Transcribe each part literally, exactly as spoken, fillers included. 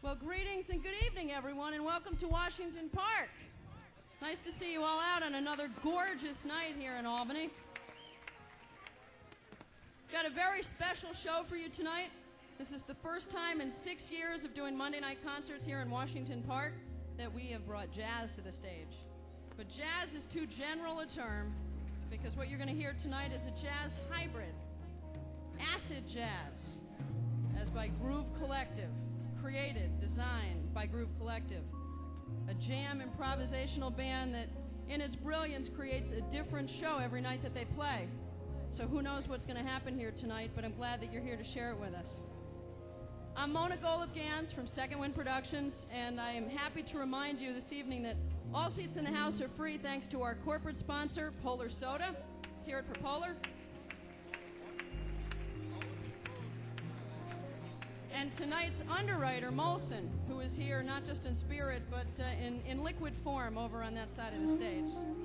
Well, greetings and good evening, everyone, and welcome to Washington Park. Nice to see you all out on another gorgeous night here in Albany. Got a very special show for you tonight. This is the first time in six years of doing Monday night concerts here in Washington Park that we have brought jazz to the stage. But jazz is too general a term because what you're going to hear tonight is a jazz hybrid, acid jazz, as by Groove Collective, created, designed by Groove Collective, a jam improvisational band that in its brilliance creates a different show every night that they play. So who knows what's going to happen here tonight, but I'm glad that you're here to share it with us. I'm Mona Golub-Gans from Second Wind Productions, and I am happy to remind you this evening that all seats in the house are free thanks to our corporate sponsor, Polar Soda. Let's hear it for Polar. And tonight's underwriter, Molson, who is here not just in spirit, but uh, in, in liquid form over on that side of the stage.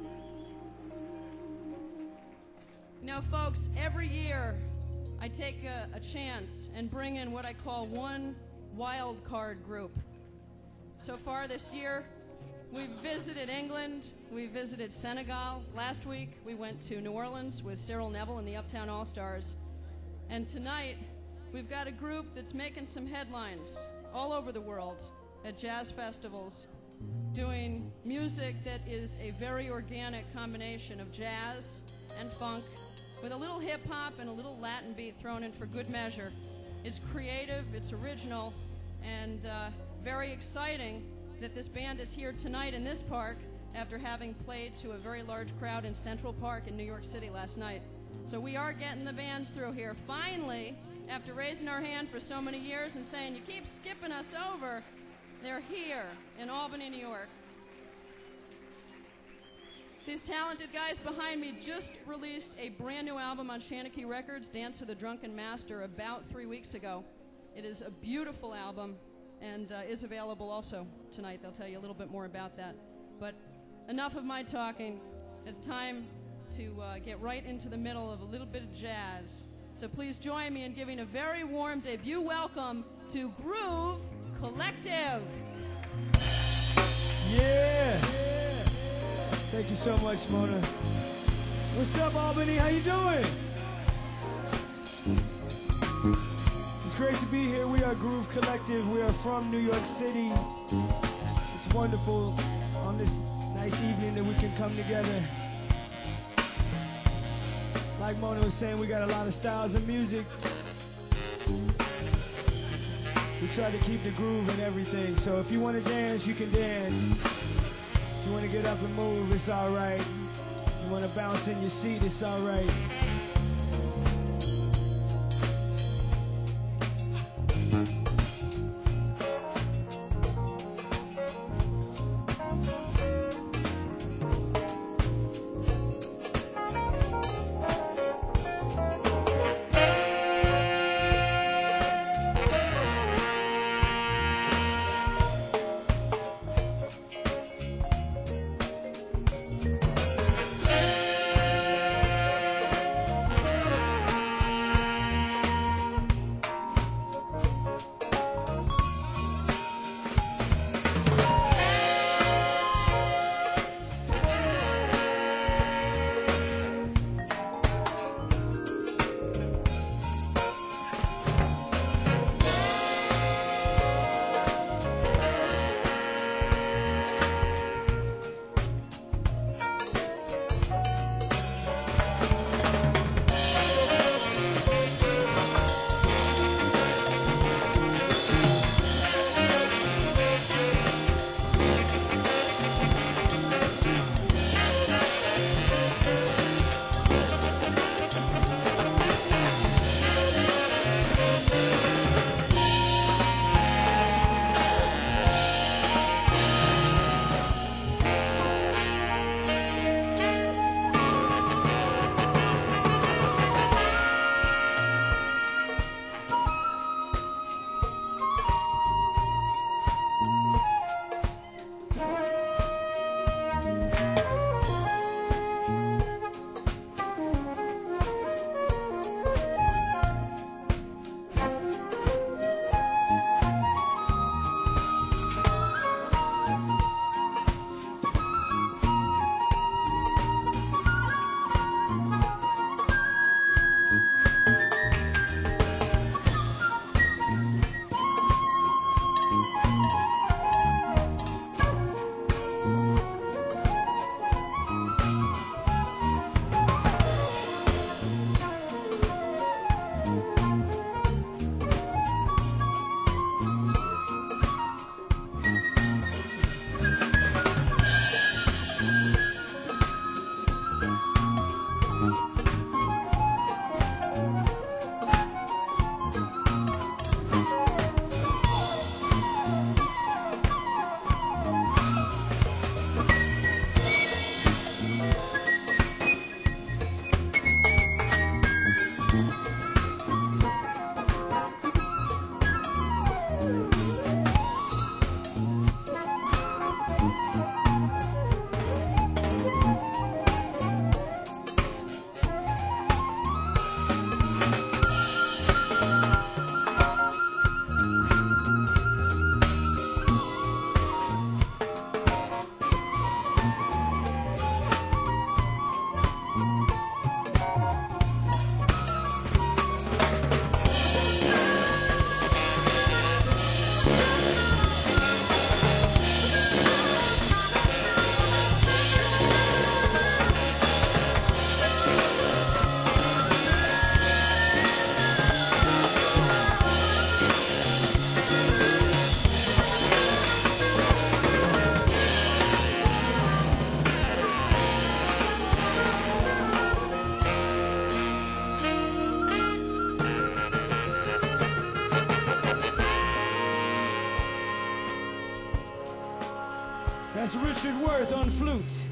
You know, folks, every year I take a, a chance and bring in what I call one wild card group. So far this year, we've visited England, we visited Senegal. Last week, we went to New Orleans with Cyril Neville and the Uptown All-Stars. And tonight, we've got a group that's making some headlines all over the world at jazz festivals, doing music that is a very organic combination of jazz and funk, with a little hip-hop and a little Latin beat thrown in for good measure. It's creative, it's original, and uh, very exciting that this band is here tonight in this park after having played to a very large crowd in Central Park in New York City last night. So we are getting the bands through here. Finally, after raising our hand for so many years and saying, you keep skipping us over, they're here in Albany, New York. These talented guys behind me just released a brand new album on Shanachie Records, Dance of the Drunken Master, about three weeks ago. It is a beautiful album and uh, is available also tonight. They'll tell you a little bit more about that. But enough of my talking. It's time to uh, get right into the middle of a little bit of jazz. So please join me in giving a very warm debut welcome to Groove Collective. Yeah! Thank you so much, Mona. What's up, Albany? How you doing? It's great to be here. We are Groove Collective. We are from New York City. It's wonderful on this nice evening that we can come together. Like Mona was saying, we got a lot of styles of music. We try to keep the groove and everything. So if you want to dance, you can dance. If you want to get up and move, it's all right. If you want to bounce in your seat, it's all right. That's Richard Worth on flute.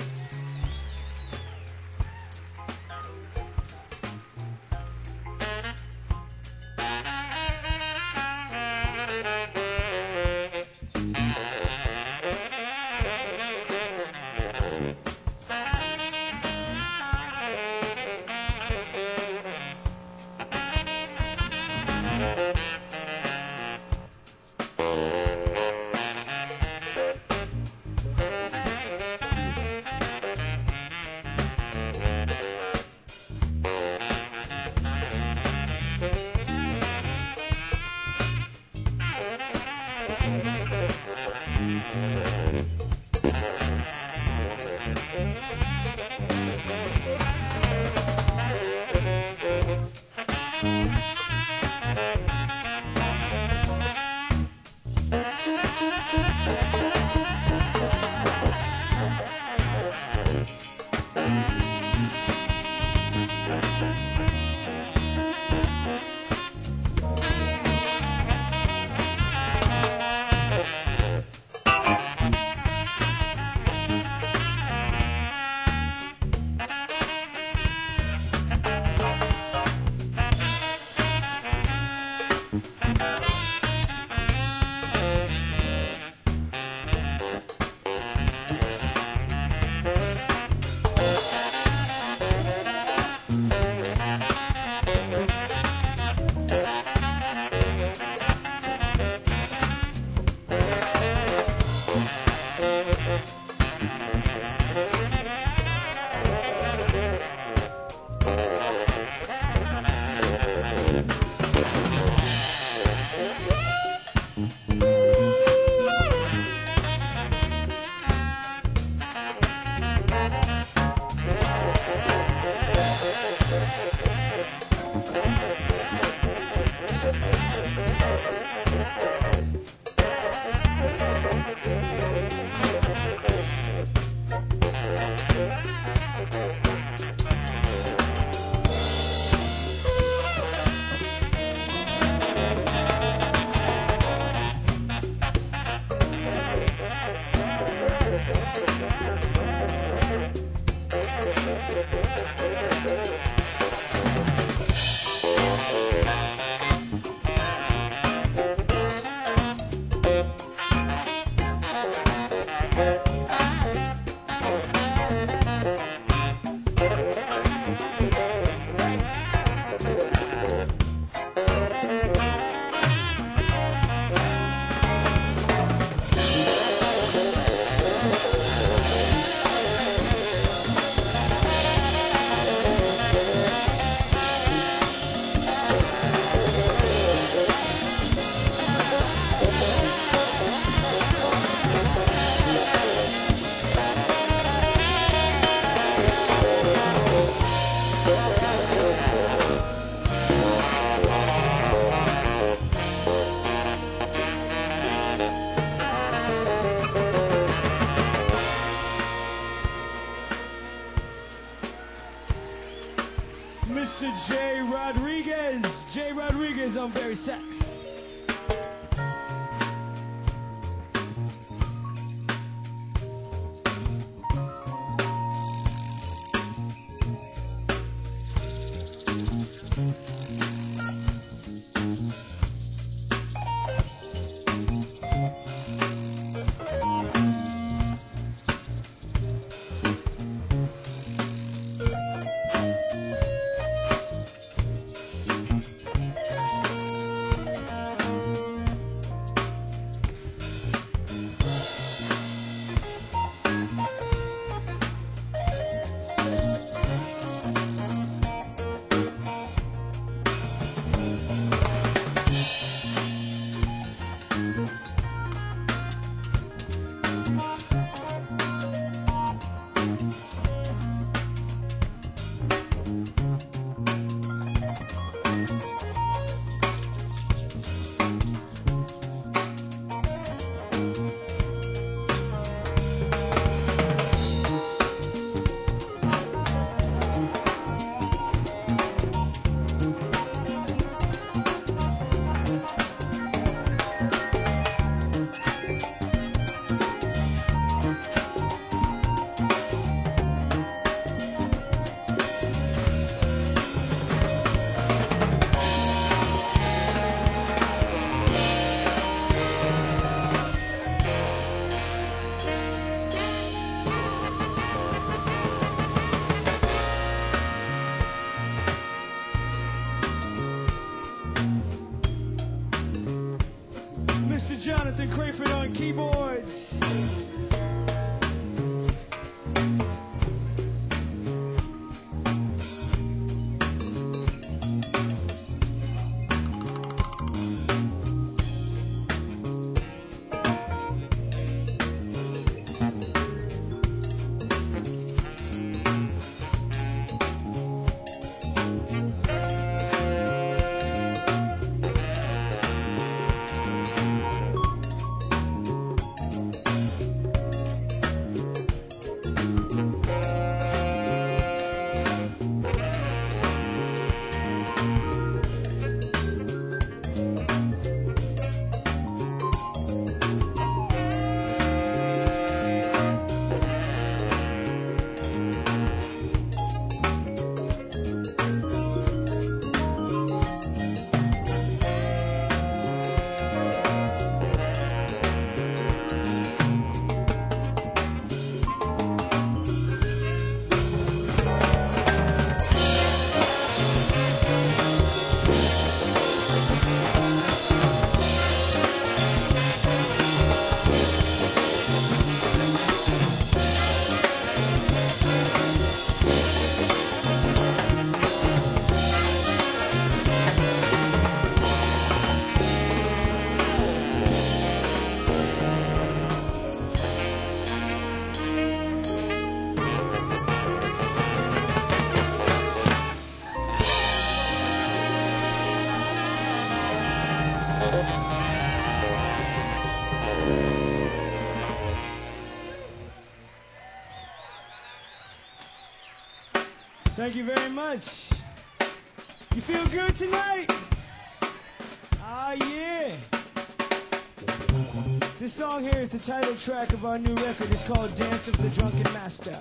Mister Jay Rodriguez. Jay Rodriguez on Barry Sax. Jonathan Crayford on keyboards. Thank you very much. You feel good tonight? Ah, yeah. This song here is the title track of our new record. It's called Dance of the Drunken Master.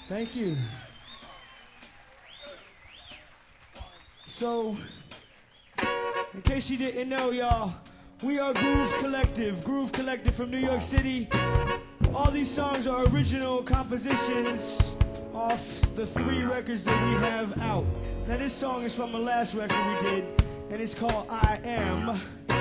Thank you. So, in case you didn't know, y'all, we are Groove Collective. Groove Collective from New York City. All these songs are original compositions off the three records that we have out. Now this song is from the last record we did, and it's called I Am.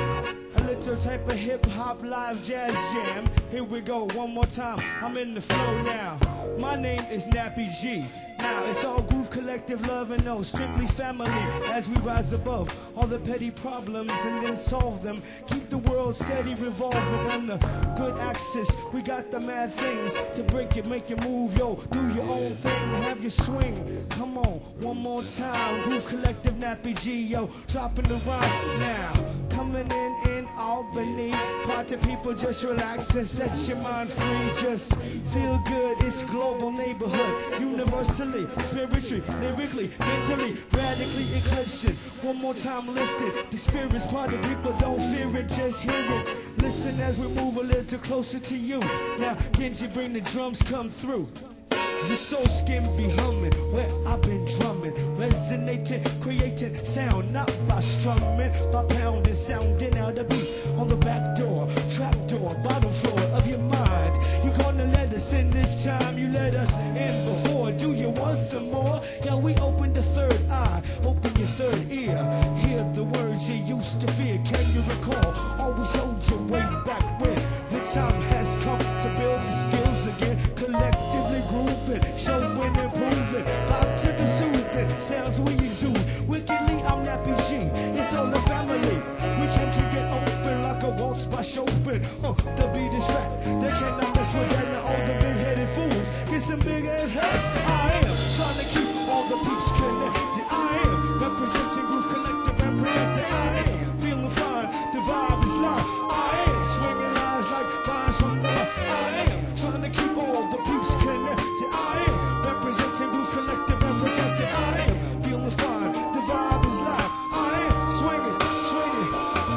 A little type of hip-hop live jazz jam. Here we go, one more time. I'm in the flow now. My name is Nappy G. Now it's all Groove Collective love and no strictly family as we rise above all the petty problems and then solve them. Keep the world steady revolving on the good axis. We got the mad things to break it, make it move. Yo, do your own thing, have your swing. Come on, one more time. Groove Collective, Nappy G, yo, dropping the rhyme now. Coming in in Albany, party people, just relax and set your mind free. Just feel good, it's global neighborhood, universally, spiritually, lyrically, mentally, radically eclipsing. One more time lifted, the spirit's party people, don't fear it, just hear it. Listen as we move a little closer to you. Now, can you bring the drums come through? Your soul skin be humming where I've been drumming, resonating, creating sound, not by strumming, by pounding, sounding out a beat on the back door, trap door, bottom floor of your mind. You gonna let us in this time, you let us in before. Do you want some more? Yeah, we open the third eye, open your third ear. Hear the words you used to fear. Can you recall? Always hold your way back when the time has come to build the skills again, collectively grooving, showing and proving, vibe to the soothing sounds we exude. Wickedly, I'm Nappy G. It's all the family. We came to get open like a waltz by Chopin. Uh, the beat is fat. They cannot mess with that. Now all the big-headed fools get some big-ass hats. I am trying to keep all the peeps connected. I am representing Groove Collective and protected. I am feeling fine. The vibe is live. I am swinging lines like vines from the. I am trying to keep all the peeps connected. I am representing Groove Collective and protected. I am feeling fine. The vibe is live. I am swinging, swinging,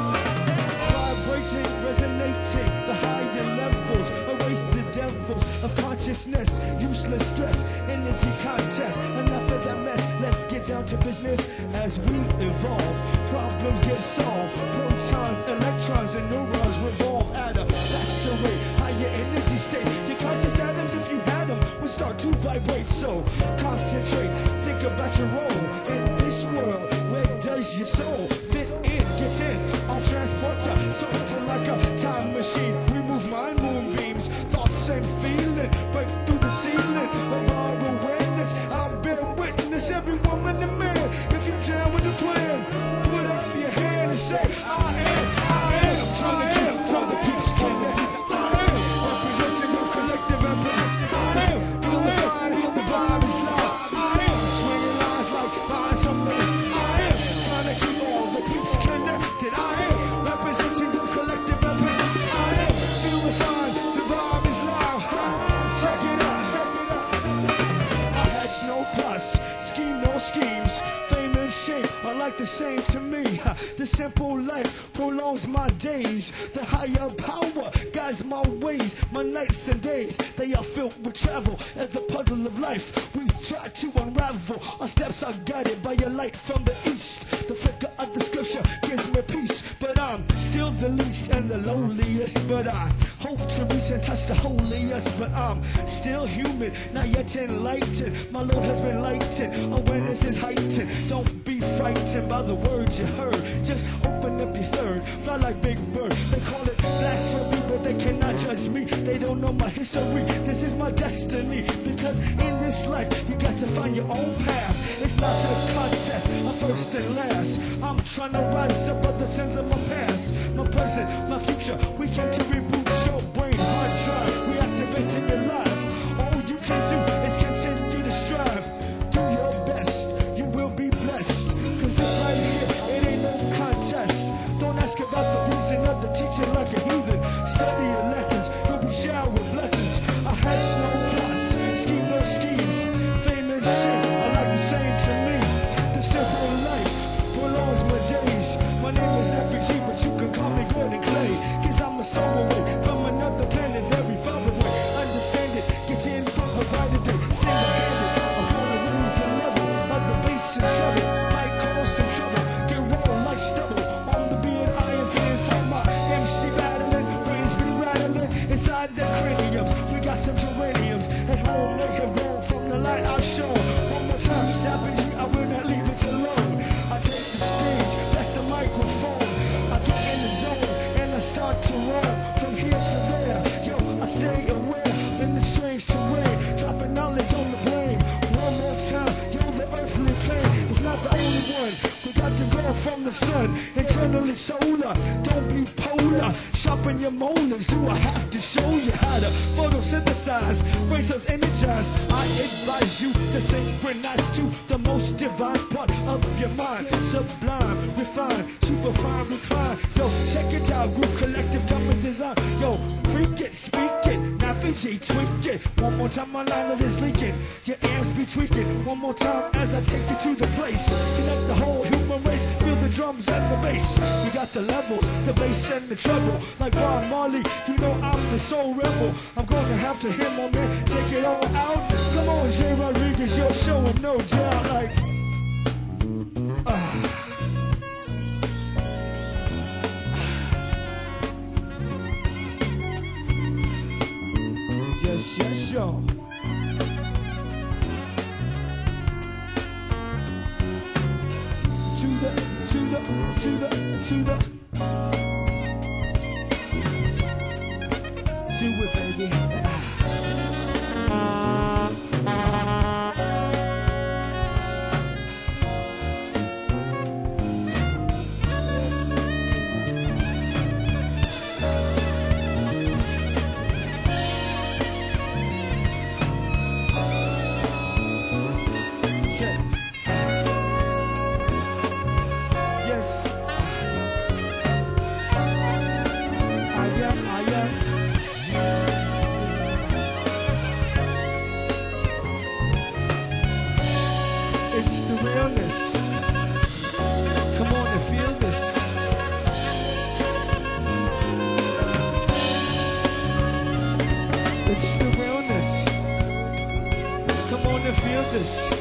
vibrating, resonating the higher levels. Erase the devils of consciousness, useless stress, energy contest. Enough of that mess. Let's get down to business as we evolve. Problems get solved. Protons, electrons, and neurons revolve at a faster rate. Higher energy state. Your conscious atoms, if you had them, would start to vibrate. So concentrate. Think about your role in this world. Where does your soul fit in? Get in. I'll transport to something like a time machine. Remove mind moonbeams, thoughts and feeling. Break through the ceiling of our awareness. I'll bear witness, every woman and man. If you're down with the plan, put up your hand and say, I am, I am. Trying to keep all the peace connected. I am representing Groove Collective and protect. I am unifying, the vibe is loud. I am swinging lines like vines from the. I am trying to keep all the peeps connected. I am representing Groove Collective and protect. I am unifying, the vibe is loud. Check it out. I had no plus, scheme no schemes. Fame and shame are like the same to me. The simple life prolongs my days. The higher power guides my ways. My nights and days, they are filled with travel. As the puzzle of life, we try to unravel. Our steps are guided by a light from the east. The flicker of the scripture gives me peace. But I'm still the least and the lowliest. But I hope to reach and touch the holiest. But I'm still human, not yet enlightened. My load has been lightened, awareness is heightened. Don't be frightened by the words you heard. Just open up your third, fly like Big Bird. They call it blasphemy, but they cannot judge me. They don't know my history, this is my destiny. Because in this life, you got to find your own path. It's not a contest, a first and last. I'm trying to rise above the sins of my past. My present, my future, we came to reboot your brain. Hard drive, reactivating your life. All you can do is continue to strive. Do your best, you will be blessed. Cause this right here, it ain't no contest. Don't ask about the reason of the teacher like a heathen. Study your lessons, you'll be showered with blessings. I had no plots, schemes no schemes. Fame and shame are like the same to me. The simple life prolongs my days. My name is Nappy G, but you can call me Gordon Clay. Cause I'm a stowaway. run. We got to go from the sun, internally solar. Don't be polar, sharpen your molars. Do I have to show you how to photosynthesize? Brain cells energized. I advise you to synchronize to the most divine part of your mind. Sublime, refined, super fine, recline. Yo, check it out, group collective, coming design. Yo, freak it, speak it, Nappy G, tweak it. One more time, my line is leaking. Your amps be tweaking. One more time as I take you to the place. Connect the whole human race. Feel the drums and the bass. We got the levels, the bass and the treble. Like Bob Marley, you know I'm the soul rebel. I'm gonna have to hit my man, take it all out. Come on, Jay Rodriguez, you're showing no doubt. Like, uh. Yes, yes, yo. To the, to the, to the, to the. Do it, baby. It's the realness. Come on and feel this. It's the realness. Come on and feel this.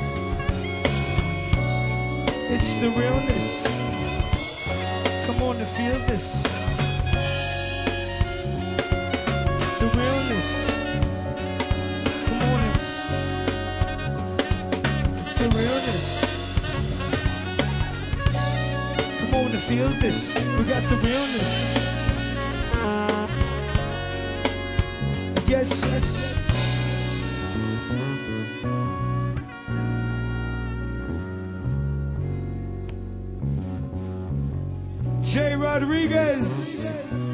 It's the realness. Come on and feel this. The realness. Come on and the realness. Come on and feel this. We got the realness. Yes, yes. Jay Rodriguez.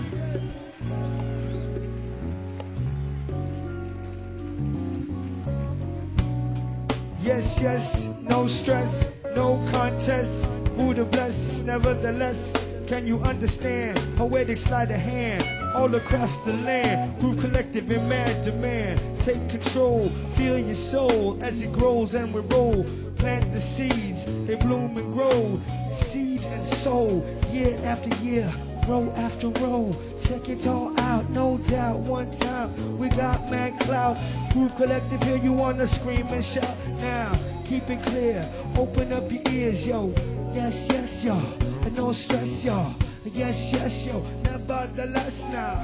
Yes, yes, no stress, no contest. Buddha bless, nevertheless. Can you understand? Poetic sleight of hand, all across the land. Group collective in mad demand. Take control, feel your soul as it grows and we roll. Plant the seeds, they bloom and grow. Seed and soul, year after year, row after row. Check it all out, no doubt. One time, we got mad clout. Group collective, here you wanna scream and shout. Now, keep it clear, open up your ears, yo. Yes, yes, yo, and no stress, yo. Yes, yes, yo, nevertheless now.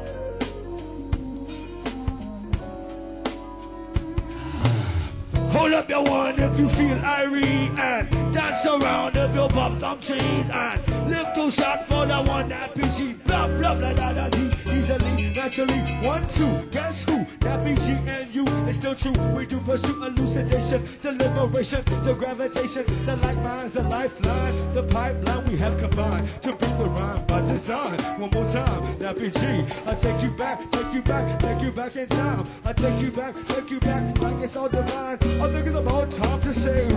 Hold up your one if you feel irie and dance around if you pop some trees and lift two shot for the one that P G. Blah, blah, blah, blah, blah, blah. Easily, naturally, one, two, guess who? That P G and you, it's still true. We do pursue elucidation, the liberation, the gravitation, the like minds, the lifeline, the pipeline we have combined to bring the rhyme by design. One more time, that P G. I take you back, take you back, take you back in time. I take you back, take you back, like it's all divine. I think it's about time to say,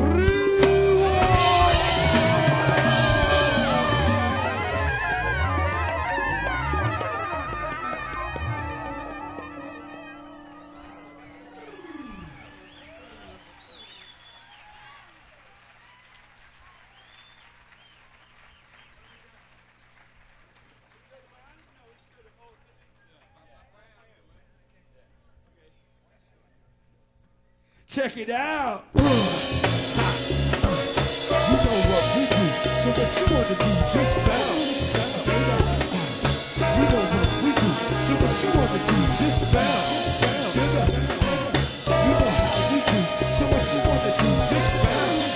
check it out. You know what we do, so what you wanna do, just bounce. You know what we do, so what you wanna do, just bounce. Sugar. You know how we do, so what you wanna do, just bounce.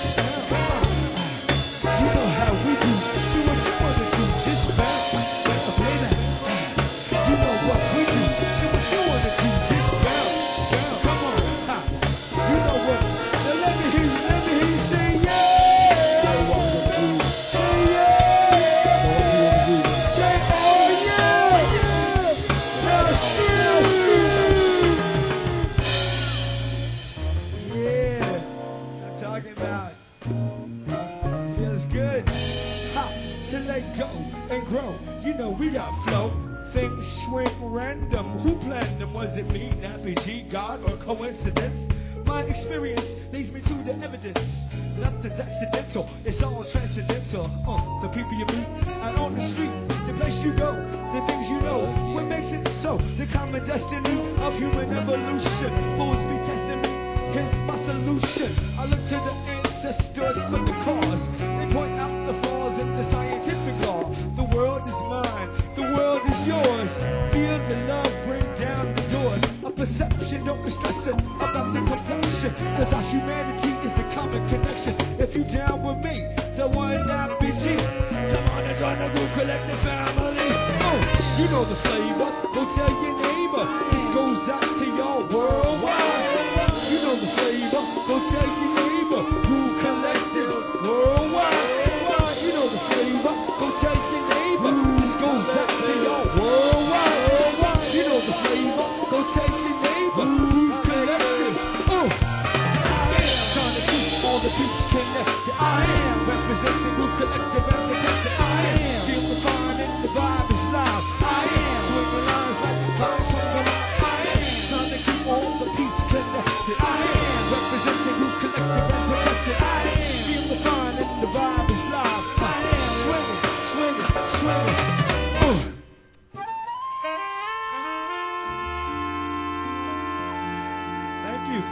You know how we do, so what you wanna do, just bounce. Baby. You know what we do, so what you wanna do, just bounce. Come on, ha. You know what? Now let me hear you, let me hear you say yeah. to let go and grow. You know we got flow. Things swing random. Who planned them? Was it me, Nappy G, God, or coincidence? My experience leads me to the evidence. Nothing's accidental, it's all transcendental. Uh, the people you meet out on the street, the place you go, the things you know, what makes it so? The common destiny of human evolution. Fools be testing me, hence my solution. I look to the ancestors for the cause. They point out the flaws in the scientific law. The world is mine, the world is yours. Feel the love, bring down the doors. A perception, don't be stressing about the complexion, cause our humanity is the common connection. If you down with me, the one that be G, come on and join the group, collective family. Oh, you know the flavor, go tell your neighbor. This goes out to y'all worldwide. You know the flavor, go tell your neighbor. Group collective worldwide. You know the flavor, go tell your neighbor. This goes out to y'all worldwide. You know the flavor, go tell your neighbor. Group collective. Oh, I am trying to keep all the peeps connected. I am representing Group Collective and protected. I am feel the fun and the vibe is live. I am swinging lines like vibes from the line. I am trying to keep all the peeps connected. I am representing Group Collective and protected. I am feel the fun and the vibe is live. I am swinging, swinging, swinging. Uh. Thank you.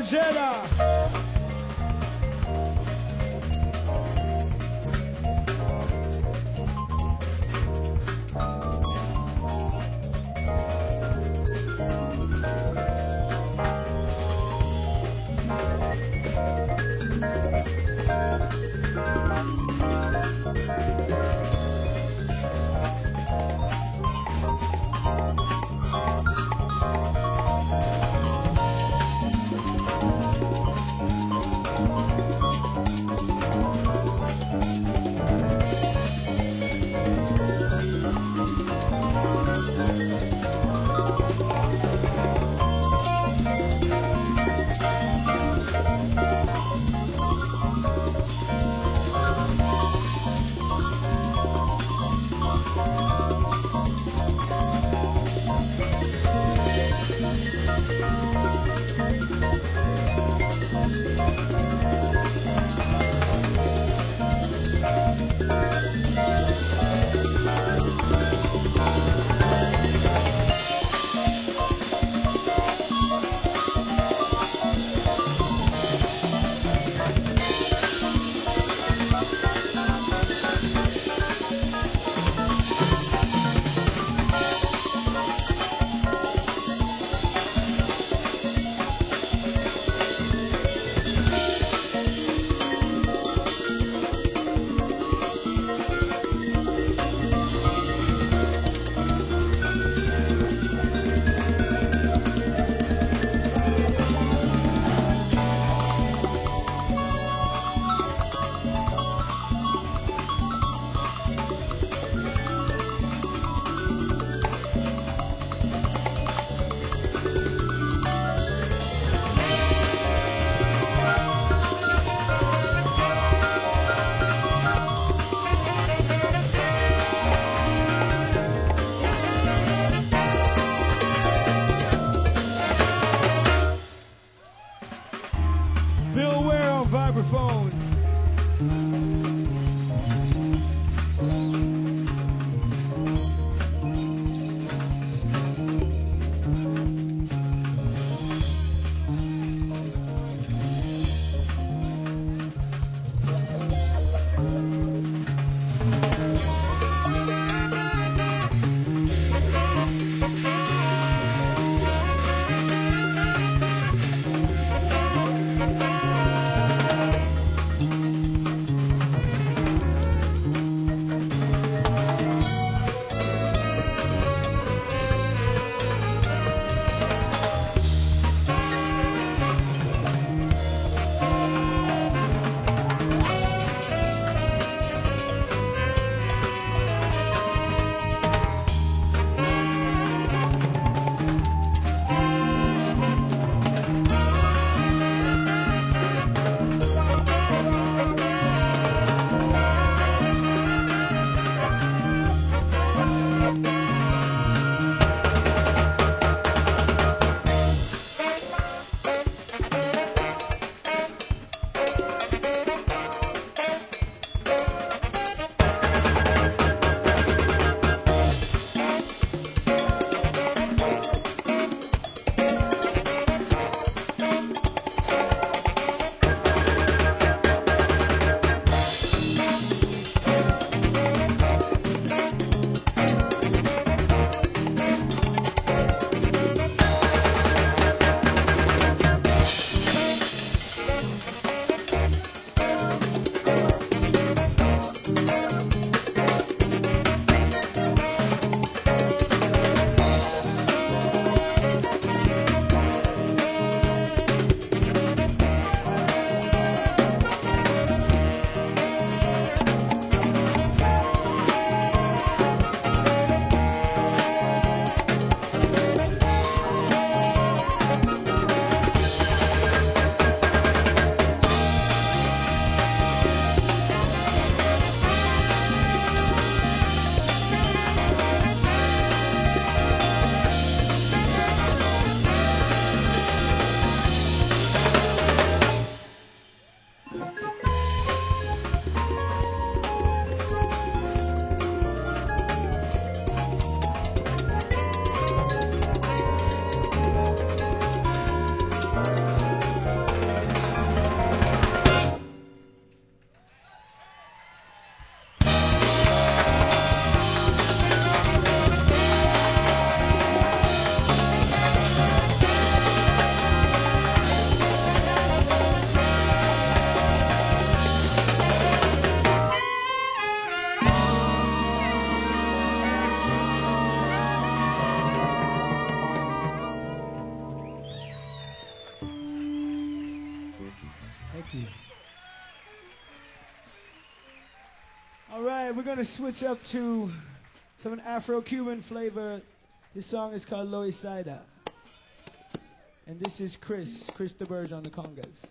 Jedi. All right, we're gonna switch up to some Afro-Cuban flavor. This song is called Loisaida. And this is Chris, Chris the Burge on the congas.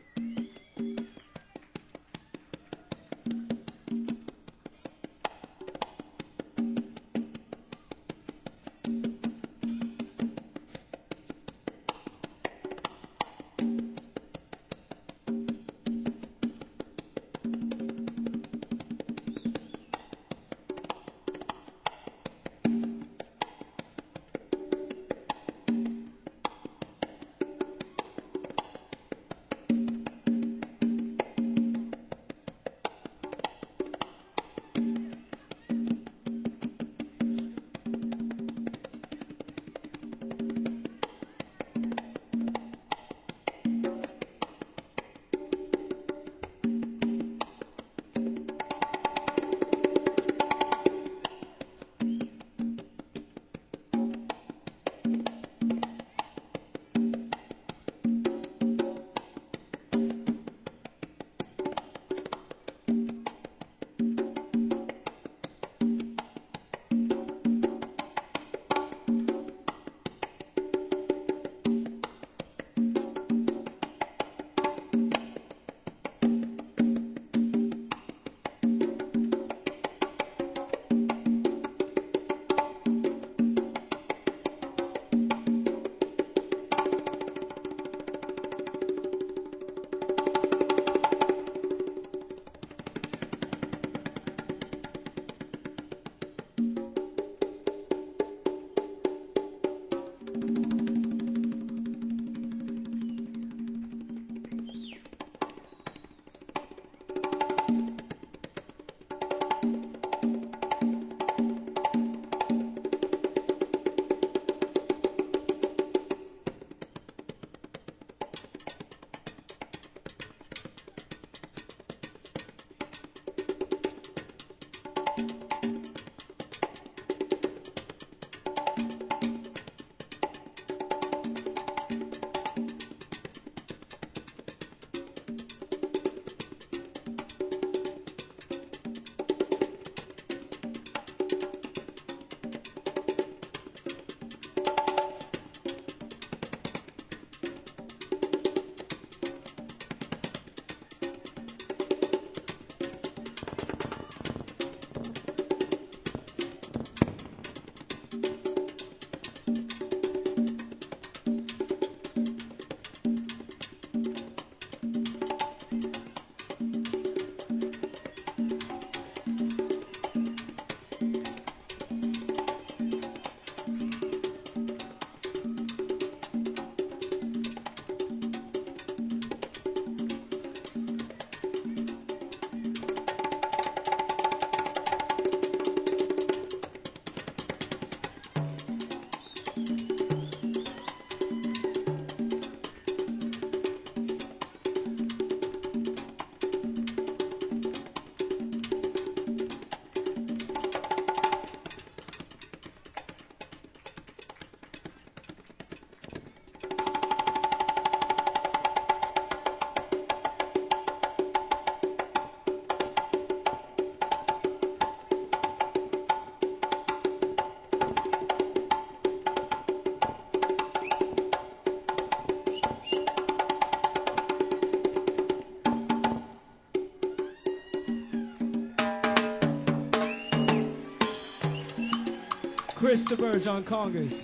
Chris the Burge on congas.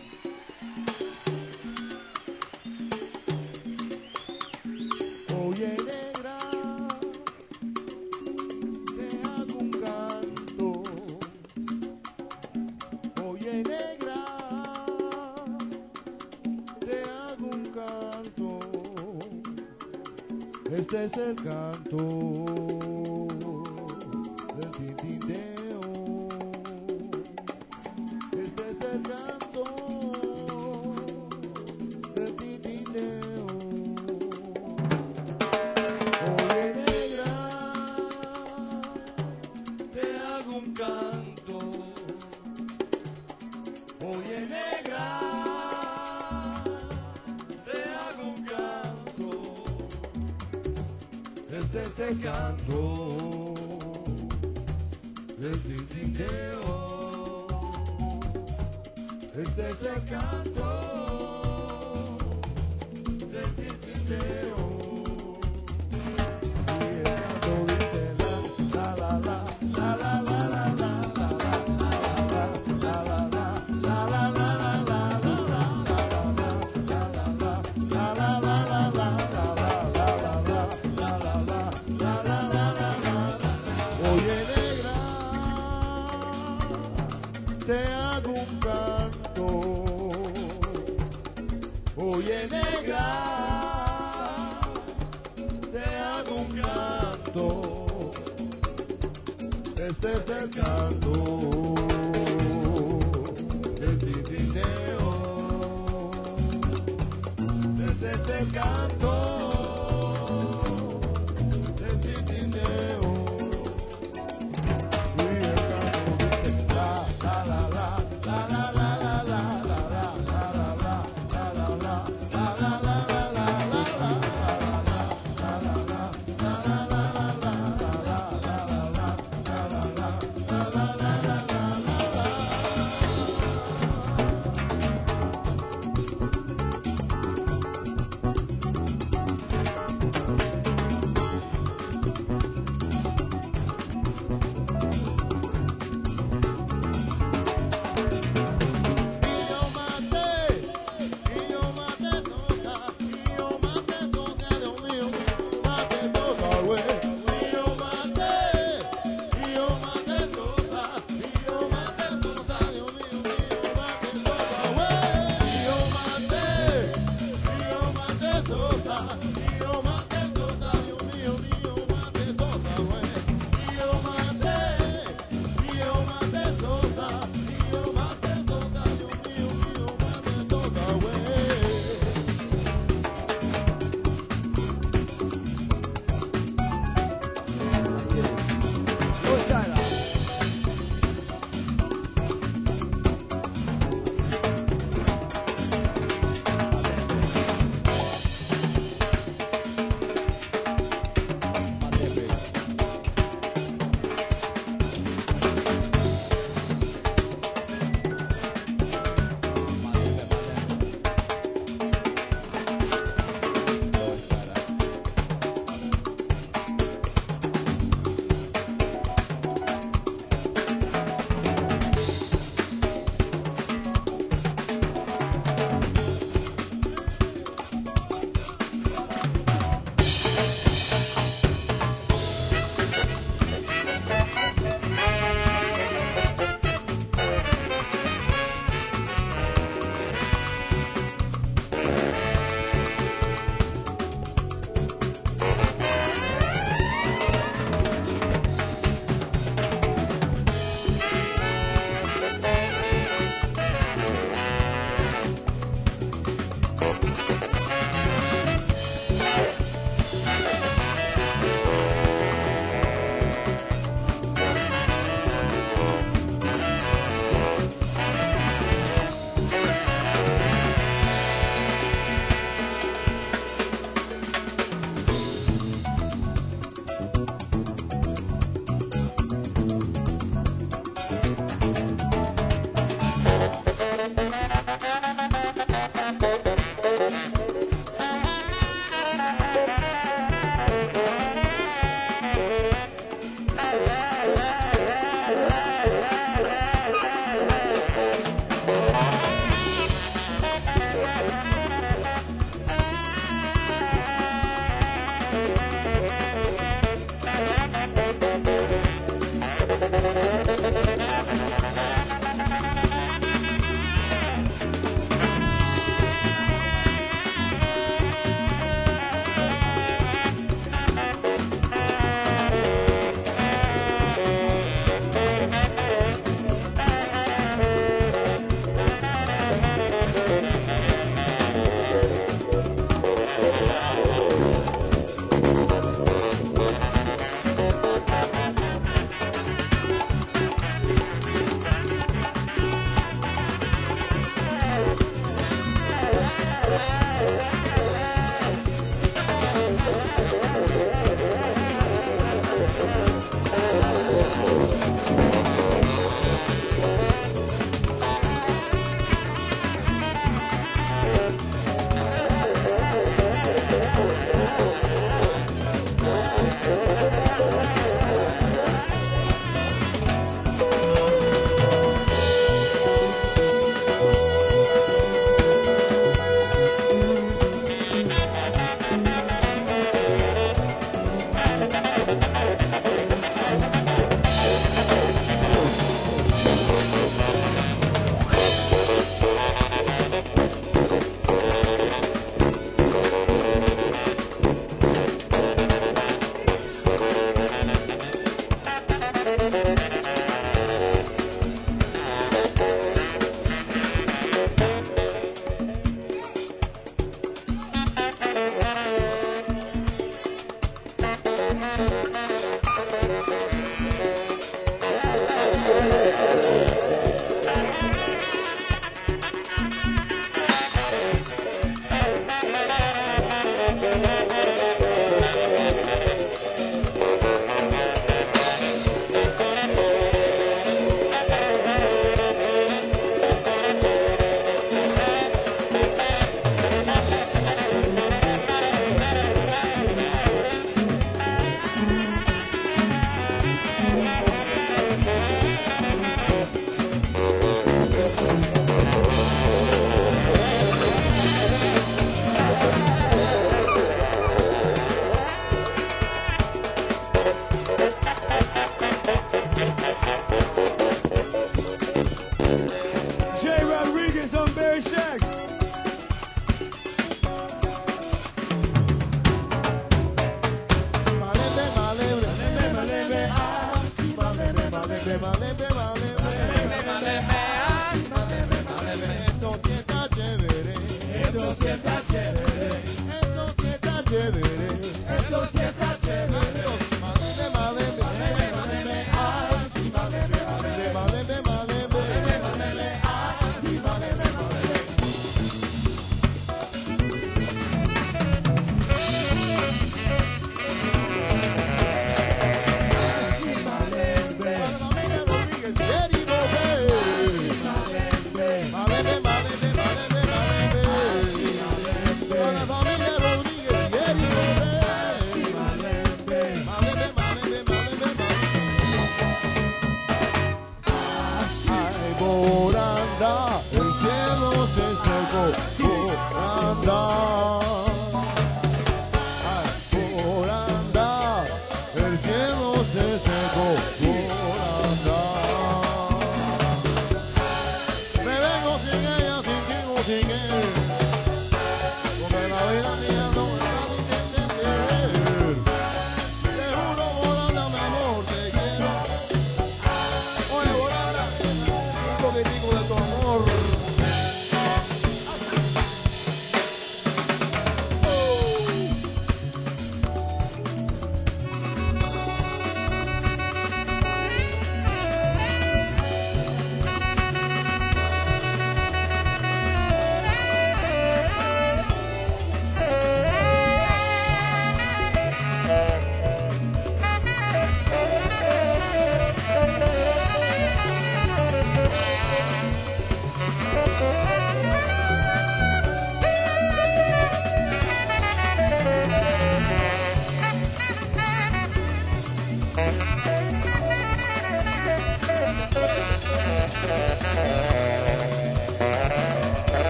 Oye negra, te hago un canto. Oye negra, te hago un canto. Este es el canto del tintinteo. Este es el canto del tintinteo. Oye negra, te hago un canto. Oye negra, te hago un canto. Este es el canto del tintinteo. Este es el canto del tintinteo. Y el canto dice la la la la la la la la la la la la la te hago un canto, oye negra, te hago un canto, este es el canto del tintinteo, este es el canto del tintinteo. Jay Rodriguez on Barry Sax. Esto sí está chévere. Esto sí está chévere. Esto sí está chévere.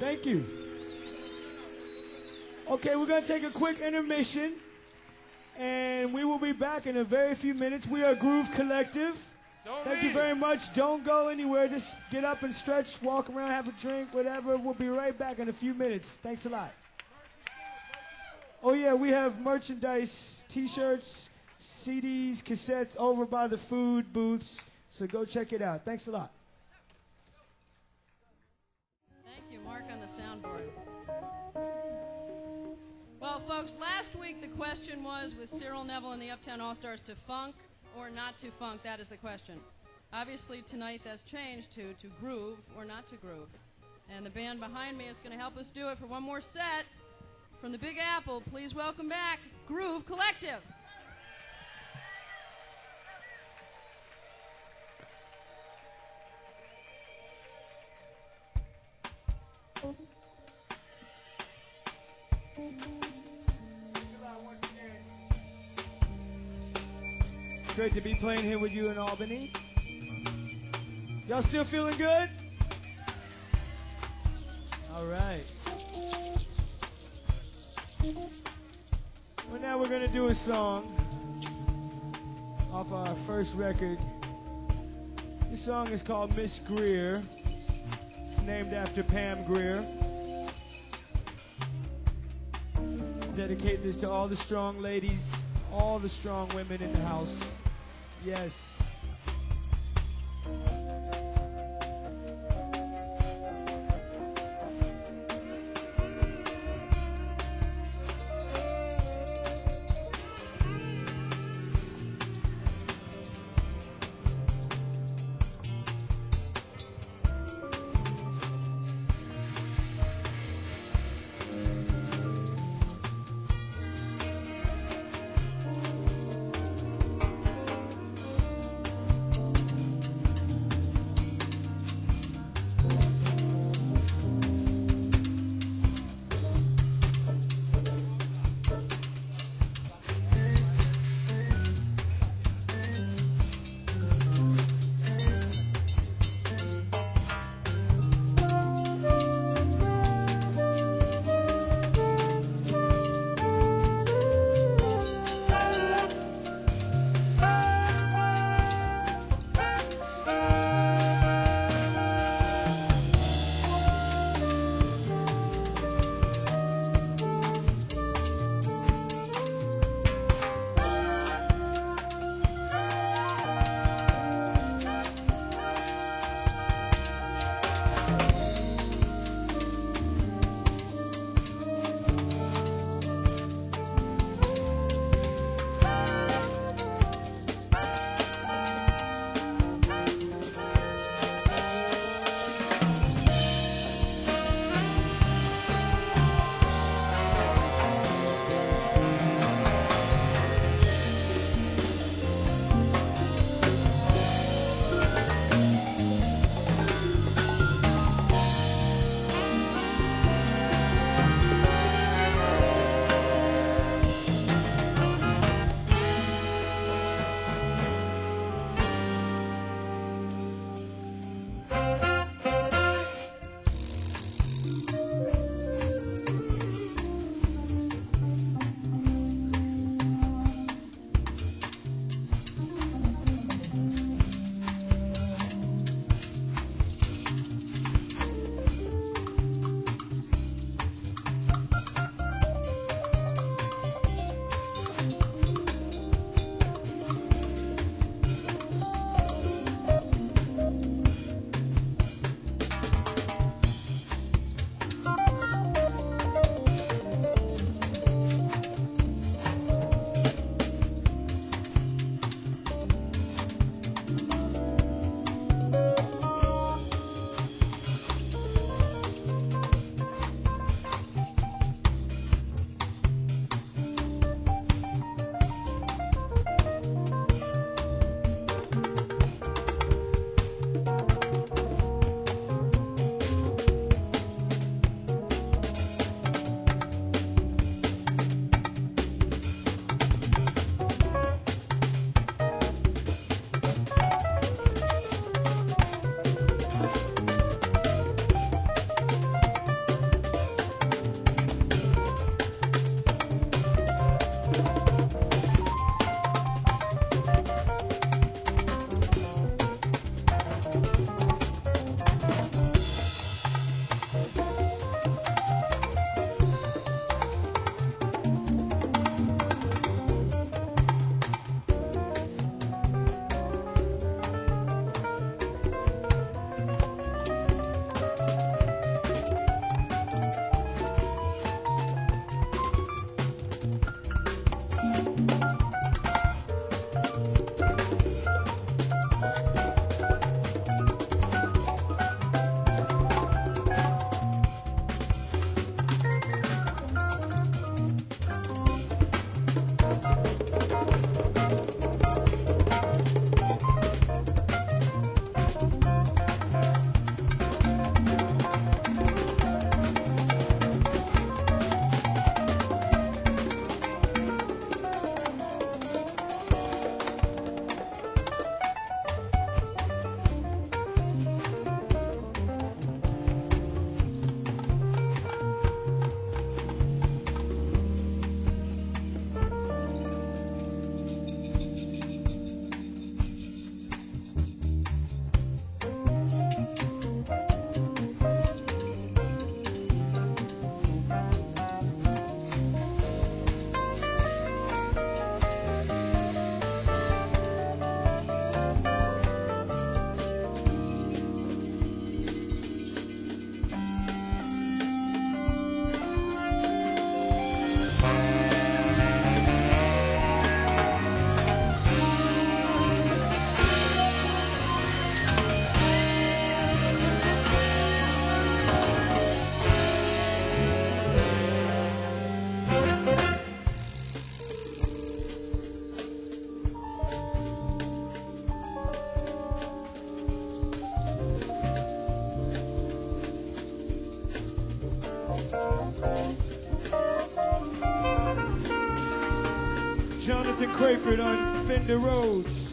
Thank you. Okay, we're going to take a quick intermission, and we will be back in a very few minutes. We are Groove Collective. Don't Thank leave. you very much. Don't go anywhere. Just get up and stretch, walk around, have a drink, whatever. We'll be right back in a few minutes. Thanks a lot. Oh, yeah, we have merchandise, T-shirts, C Ds, cassettes over by the food booths. So go check it out. Thanks a lot. Thank you, Mark, on the soundboard. Well, folks, last week the question was, with Cyril Neville and the Uptown All-Stars, to funk or not to funk? That is the question. Obviously, tonight that's changed to to groove or not to groove. And the band behind me is going to help us do it for one more set. From the Big Apple, please welcome back Groove Collective. It's great to be playing here with you in Albany. Y'all still feeling good? All right. Well, now we're going to do a song off our first record. This song is called Miss Greer. It's named after Pam Grier. Dedicate this to all the strong ladies, all the strong women in the house. Yes. Jonathan Crayford on Fender Rhodes.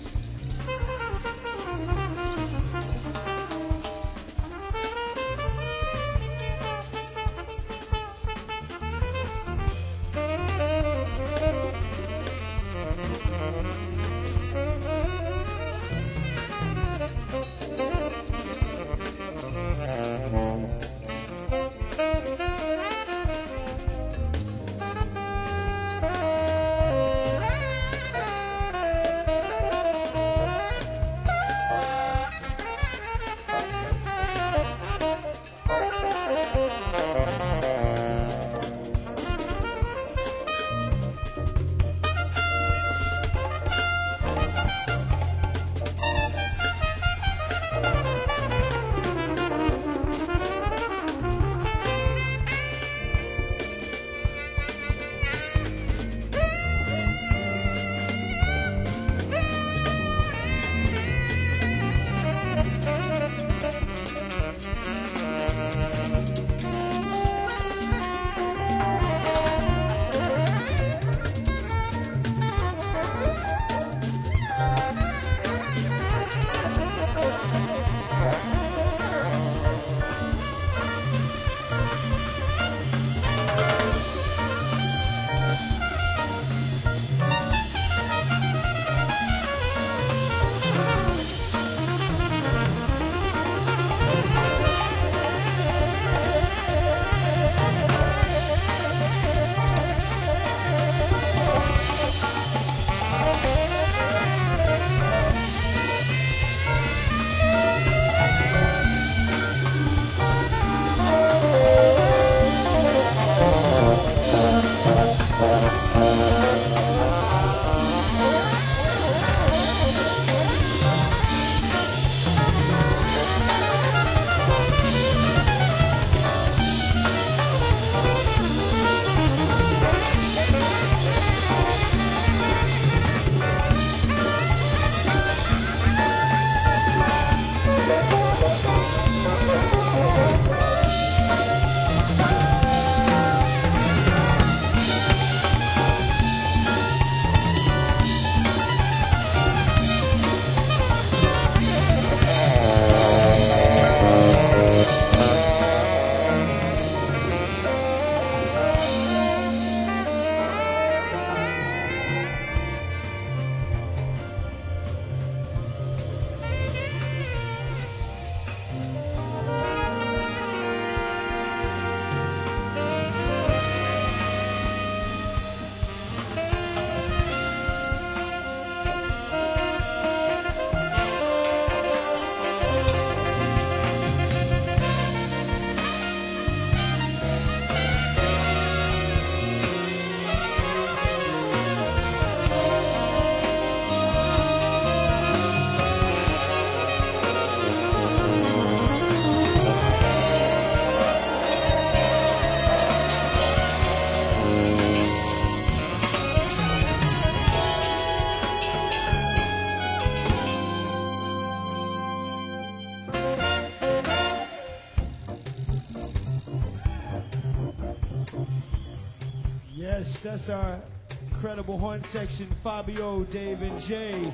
Yes, that's our incredible horn section, Fabio, Dave, and Jay.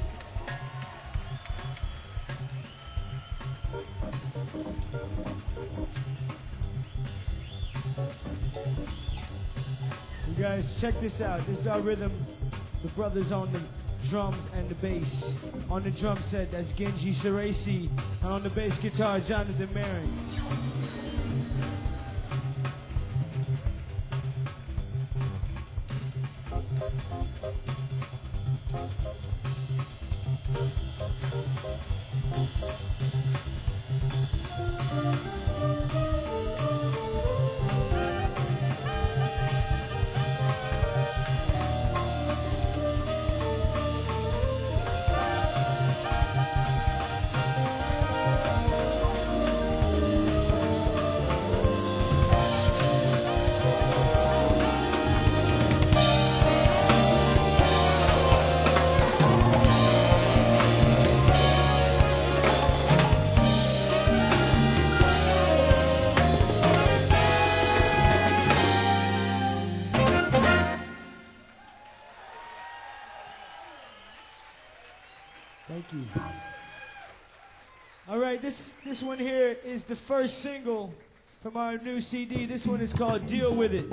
You guys, check this out. This is our rhythm. The brothers on the drums and the bass. On the drum set, that's Genji Shiraisi. And on the bass guitar, Jonathan Marin. Thank you. All right, this this one here is the first single from our new C D. This one is called Deal With It.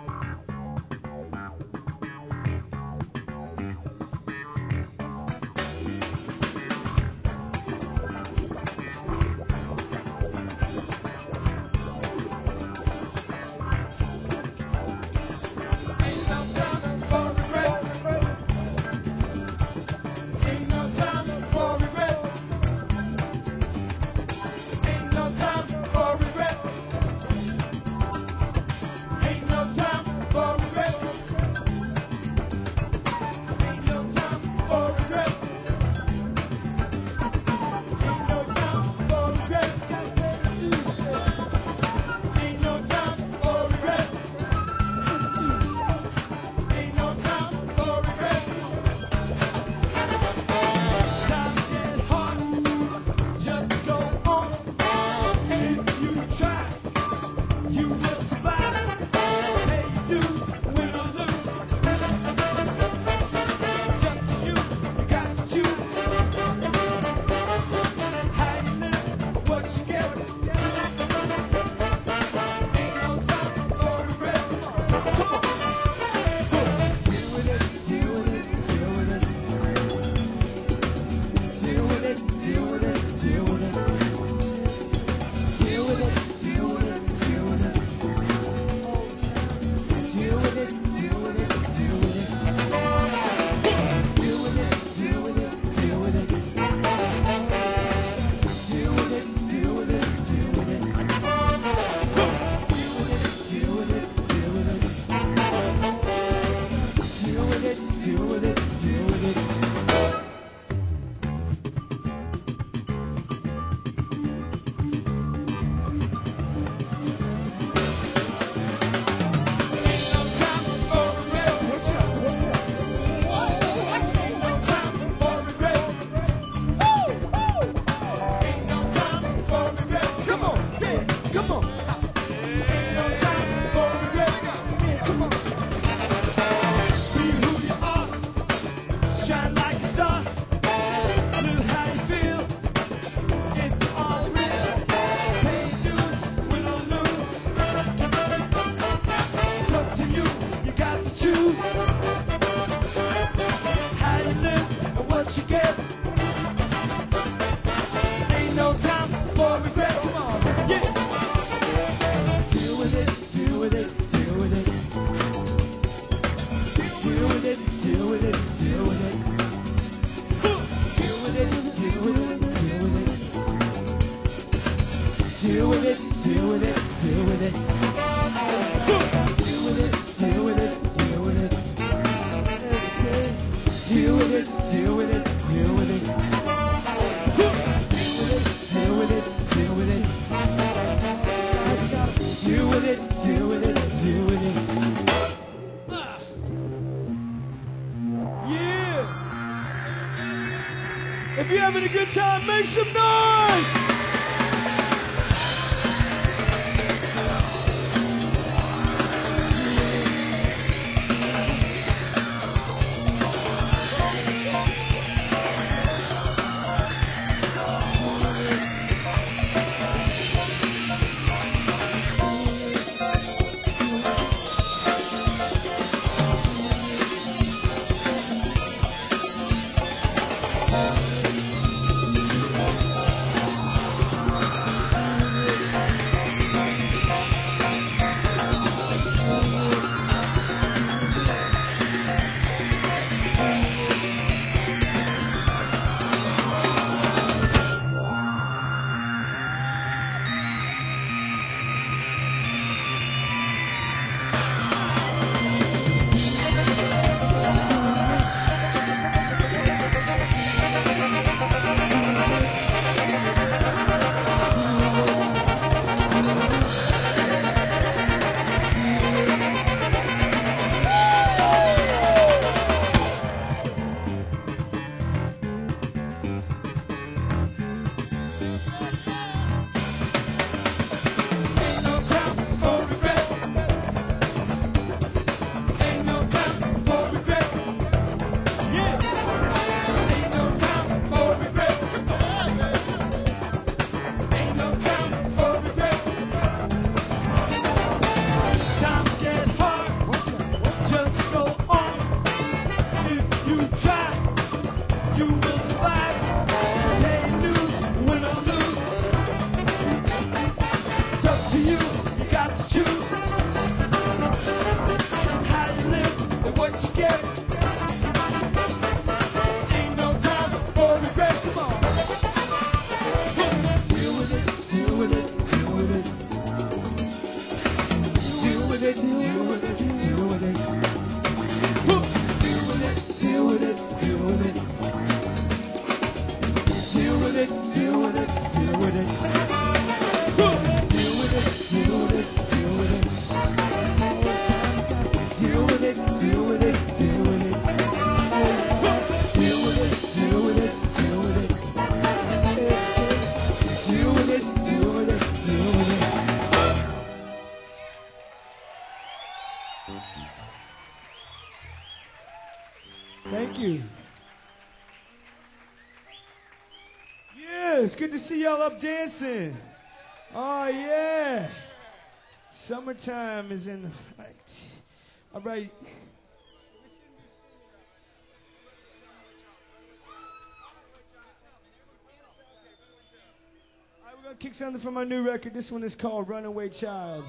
If you're having a good time, make some noise! you try, you will survive. Pay dues, win or lose. It's up to you, you got to choose how you live and what you get. Ain't no time for regret. Come on. Deal with it, deal with it, deal with it. Deal with it, deal with it, deal with it. Deal with it, deal with it, deal with it. Deal with it, deal with it, deal with it. Deal with it, deal with it, deal with it. Deal with it, deal with it, deal with it. Deal with it, deal with it, deal with it. Deal with it, deal with it, deal with it. Thank you. Yeah, it's good to see y'all up dancing. Oh, yeah. Summertime is in effect. All right. All right, we're going to kick something from our new record. This one is called Runaway Child.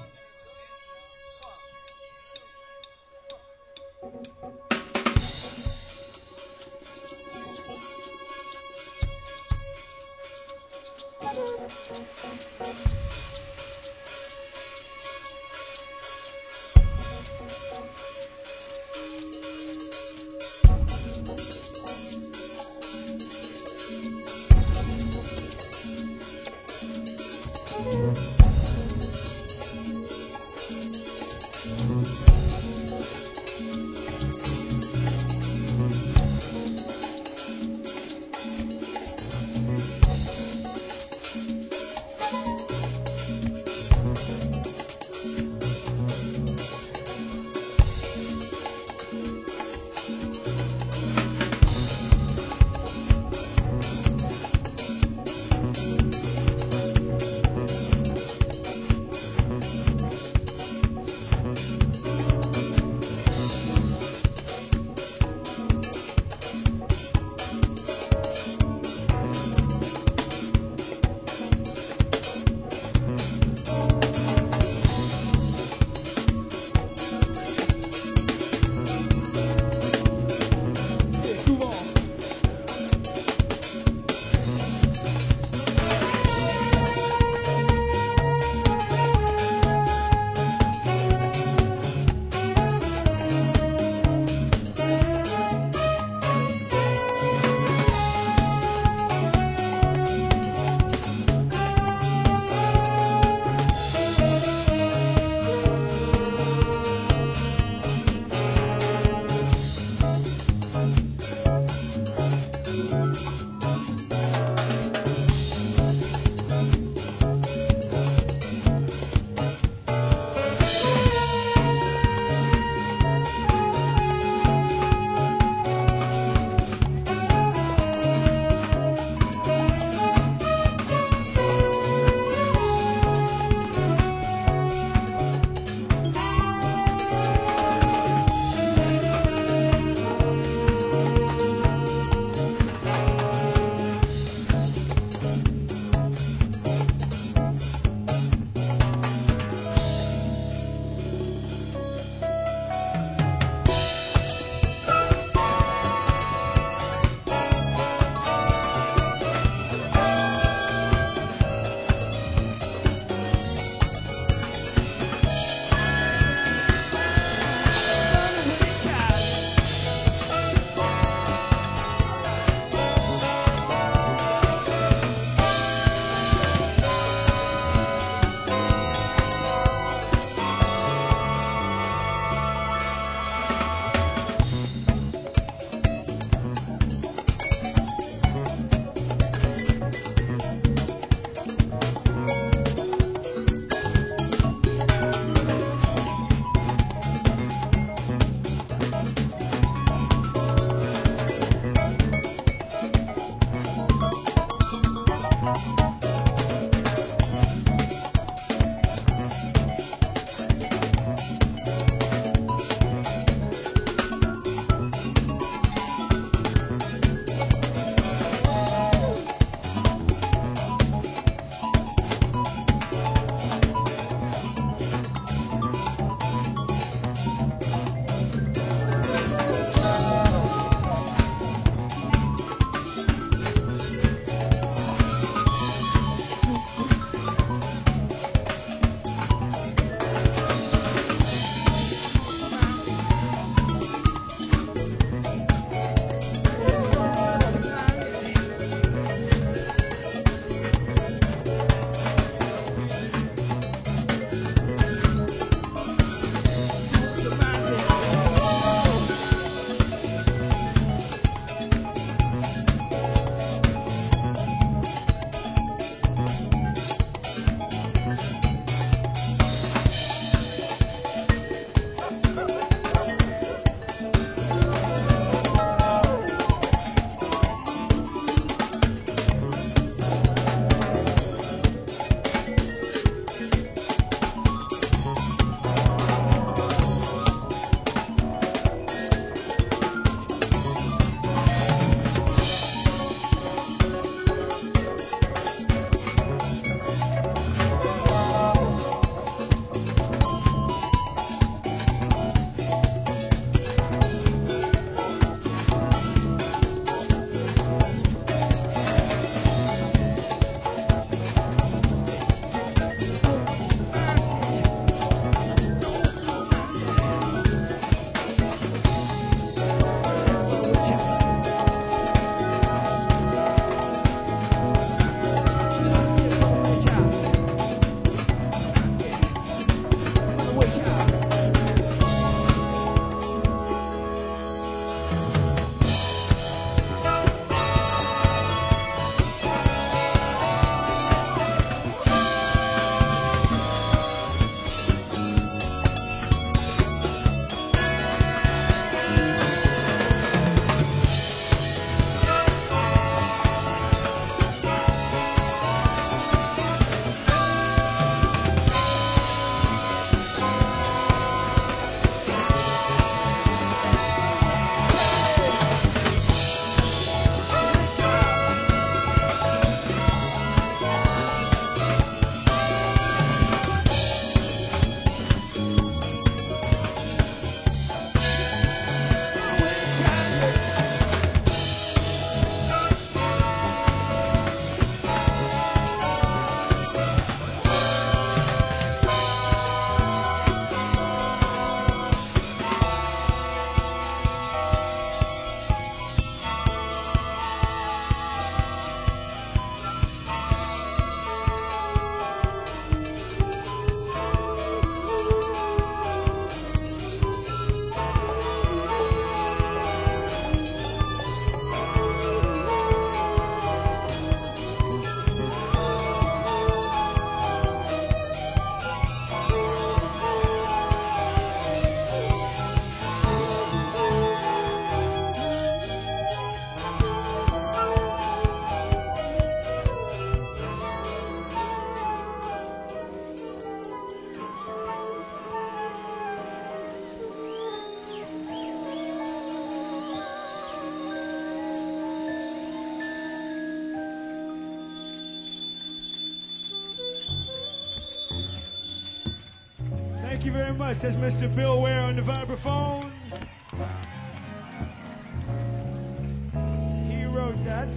much. That's Mister Bill Ware on the vibraphone. He wrote that.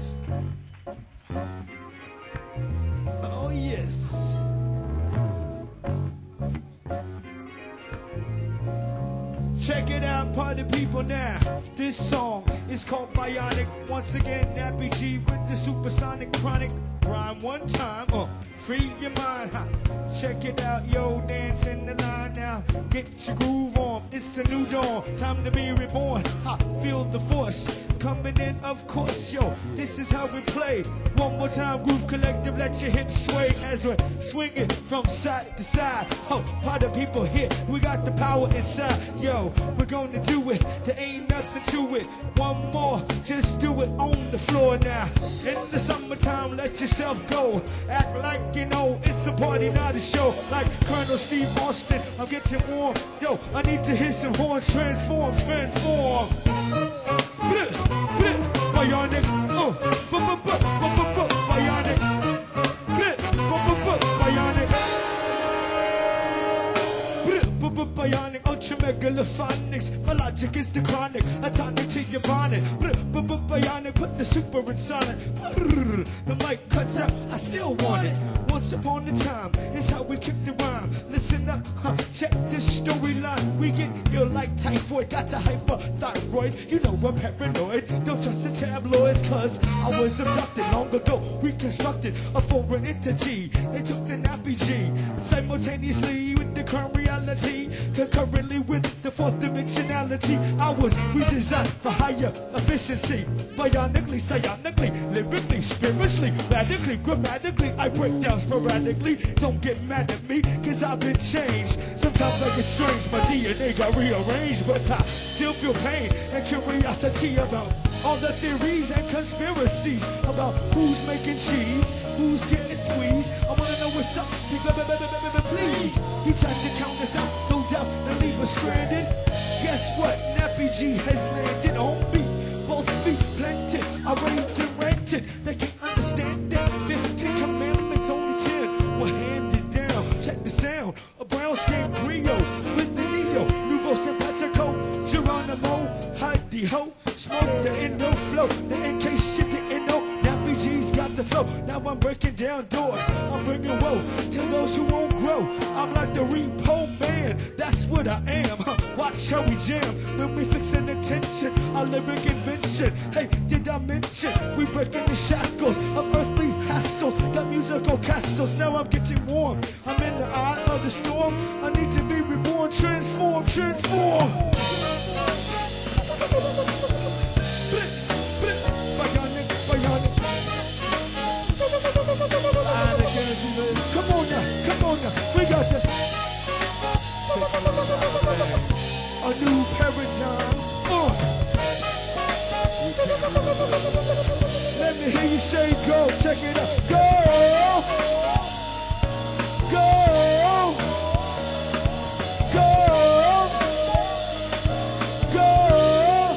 Oh, yes. Check it out, party people now. This song is called Bionic. Once again, Nappy G with the supersonic chronic. Rhyme one time, uh, free your mind, ha. Check it out, yo, dance in the line now. Get your groove on, it's a new dawn. Time to be reborn, ha. Feel the force coming in, of course, yo. This is how we play. One more time, Groove Collective, let your hips sway as we're swinging from side to side. Oh, party people here, we got the power inside, yo. We're gonna do it, there ain't nothing to it. One more, just do it on the floor now. In the summertime, let yourself go. Act like you know it's a party, not a show. Like Colonel Steve Austin, I'm getting warm. Yo, I need to hear some horns. Transform, transform. Bionic, uh, bionic, bionic, bionic, ultra megalophonics. My logic is the chronic, a tonic to your bonnet. Bionic, put the super in silent. The mic cuts out, I still want it. Once upon a time, it's how we kick the rhyme. Listen up, huh? Check this storyline. We get ill like typhoid, got a hyperthyroid. You know I'm paranoid. Don't trust the tabloids, cause I was abducted long ago. Reconstructed a foreign entity. They took the Nappy G simultaneously with the current reality, concurrently with the fourth dimensionality. I was redesigned for higher efficiency. Bionically, psionically, lyrically, spiritually, radically, grammatically, I break down sporadically. Don't get mad at me, cause I've been changed. Sometimes I get strange, my D N A got rearranged, but I still feel pain and curiosity about all the theories and conspiracies about who's making cheese, who's getting squeezed. I wanna know what's up, please. You tried to count us out, no doubt, and leave us stranded. Guess what? Nappy G has landed on me. Both feet planted, I raised and rented. They can't understand that fifteen commandments, only ten were handed down. Check the sound, a brown skin Rio with the Neo, Nuvo Simpatico, Geronimo, Heidi Ho, smoke the Indo flow. The in case shit didn't know, Nappy G's got the flow. Now I'm breaking down doors, I'm bringing woe to those who won't grow. I'm like the repo man, that's what I am. Huh. Watch how we jam when we fix an attention, our lyric invention. Hey, did I mention we breaking the shackles of earthly hassles? Got musical castles, now I'm getting warm. I'm in the eye of the storm. I need to be reborn, transform, transform. Bionic, bionic. Come on now, come on now. We got the a new paradigm. Uh. Let me hear you say go. Check it out. Go. Go. Go. Go.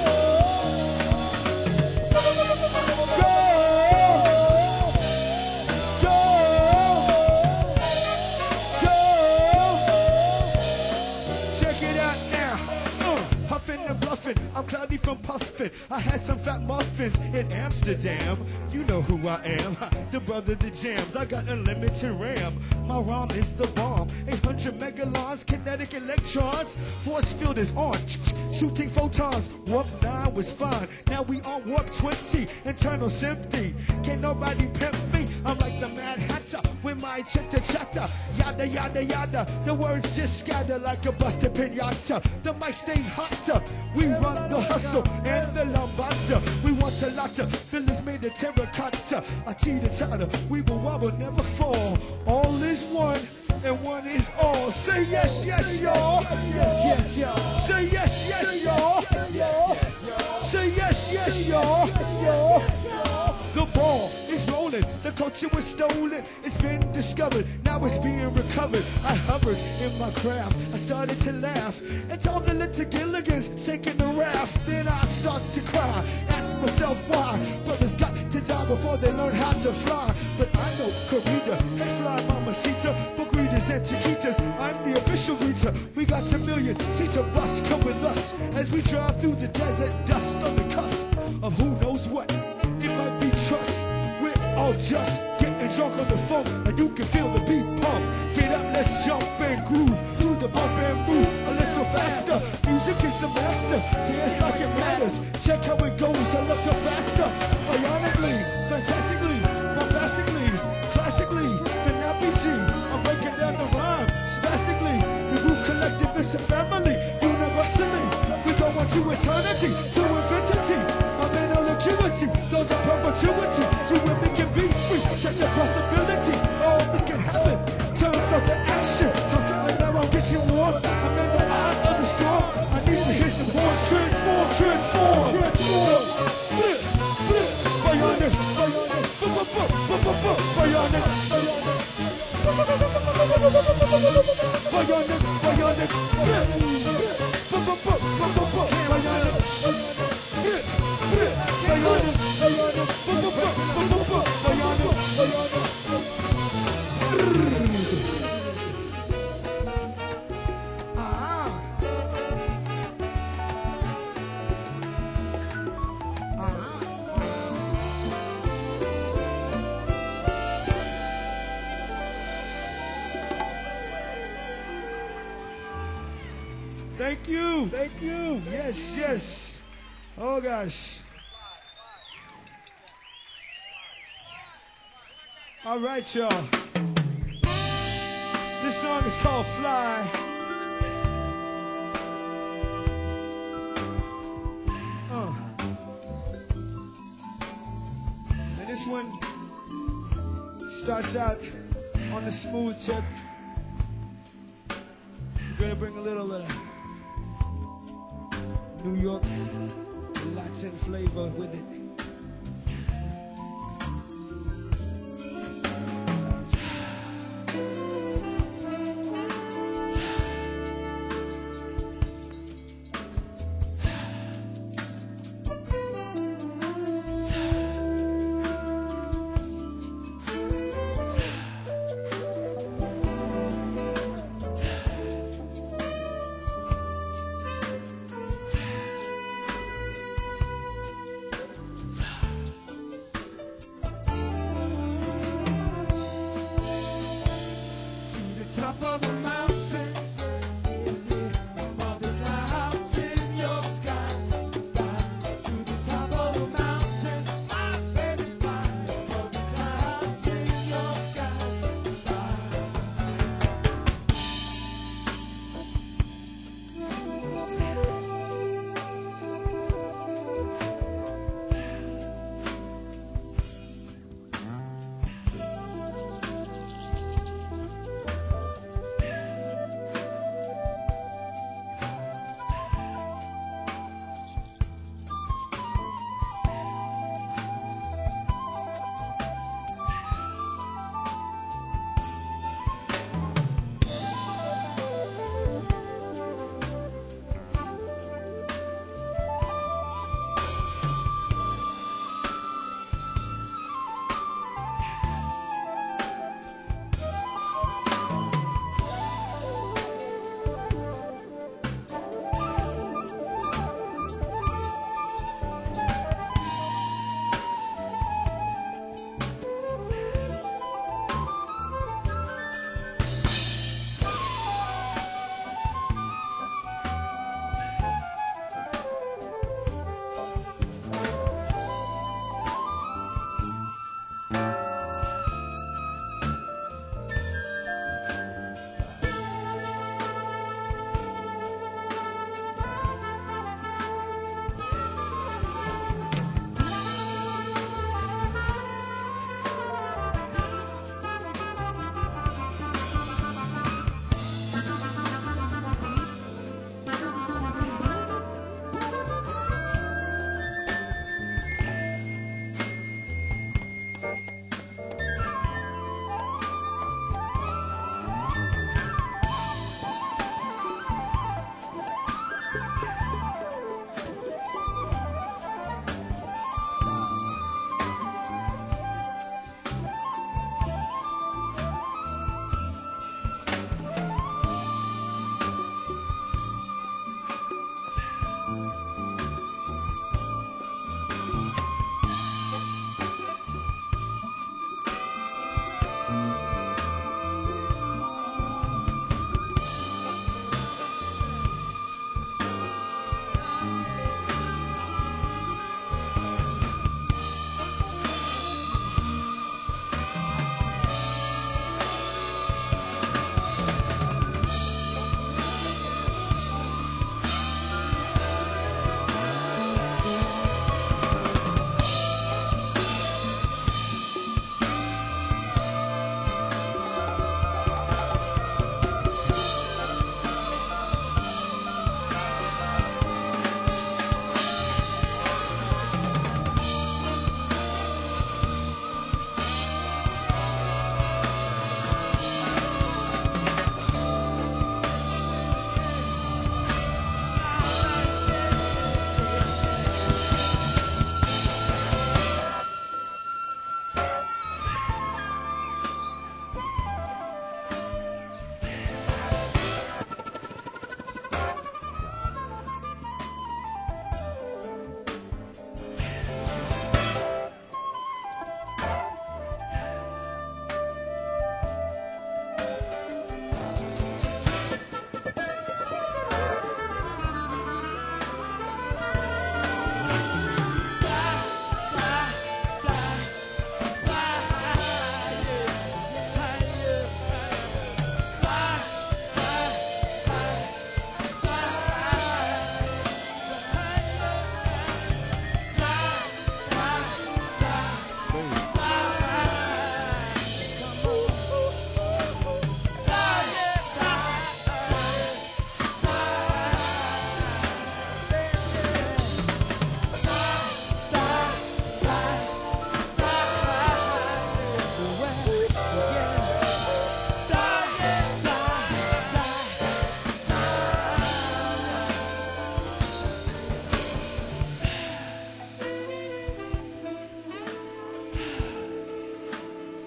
I'm cloudy from puffin'. I had some fat muffins in Amsterdam. You know who I am, the brother that jams. I got unlimited RAM. My ROM is the bomb. eight hundred megalons, kinetic electrons. Force field is on, shooting photons. Warp nine was fine. Now we on warp twenty. Internal empty. Can't nobody pimp me. I'm like the Mad Hatter with my chitter chatter. Yada yada yada. The words just scatter like a busted pinata. The mic stays hotter. We run the hustle and the lambada. We want a lotta. Villas made of terracotta. I teeter totter. We will wobble, never fall. All is one. And one is all. Say yes, yes, y'all. Yes, yes, y'all. Say yes, yes, y'all. Say yes, yes, y'all. The ball is rolling. The culture was stolen. It's been discovered. Now it's being recovered. I hovered in my craft. I started to laugh and told the little Gilligans sinking the raft. Then I start to cry. Ask myself why. Brothers got to die before they learn how to fly. But I know Corrida. Hey, fly, mamacita. Book readers and chiquitas. I'm the official reader. We got got a million seats of bus. Come with us as we drive through the desert dust on the cusp of who knows what. It might be trust. We're all just getting drunk on the phone, and you can feel the beat pump. Get up, let's jump and groove through the bump and move a little faster. Music is the master. Dance like it matters. Check how it goes a little faster. Ionically, fantastically, bombastically, classically, the nappy G. I'm breaking down the rhyme spastically. We move collectivist and family universally. We go on to eternity, to infinity. I'm in all acuity, those are perpetuity. You and me can be free. Check the possibility. All we can happen. Turn thought to action. And now I'm getting warm. I'm in the eye of the storm. I need to hear some more. Transform, transform, transform. Flip, flip. Bionic, bionic. Bionic, bionic. Bionic, bionic. Flip, flip. Bionic, flip, flip. Bionic, bionic. Bionic, bionic. Thank you. Thank you. Yes, yes. Oh, gosh. All right, y'all. This song is called Fly. Uh. And this one starts out on the smooth tip. We're going to bring a little uh, New York Latin flavor with it. Top of the mountain, above the clouds in your sky. Fly to the top of the mountain, my baby, fly above the clouds in your sky.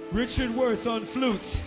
Richard Worth on flute.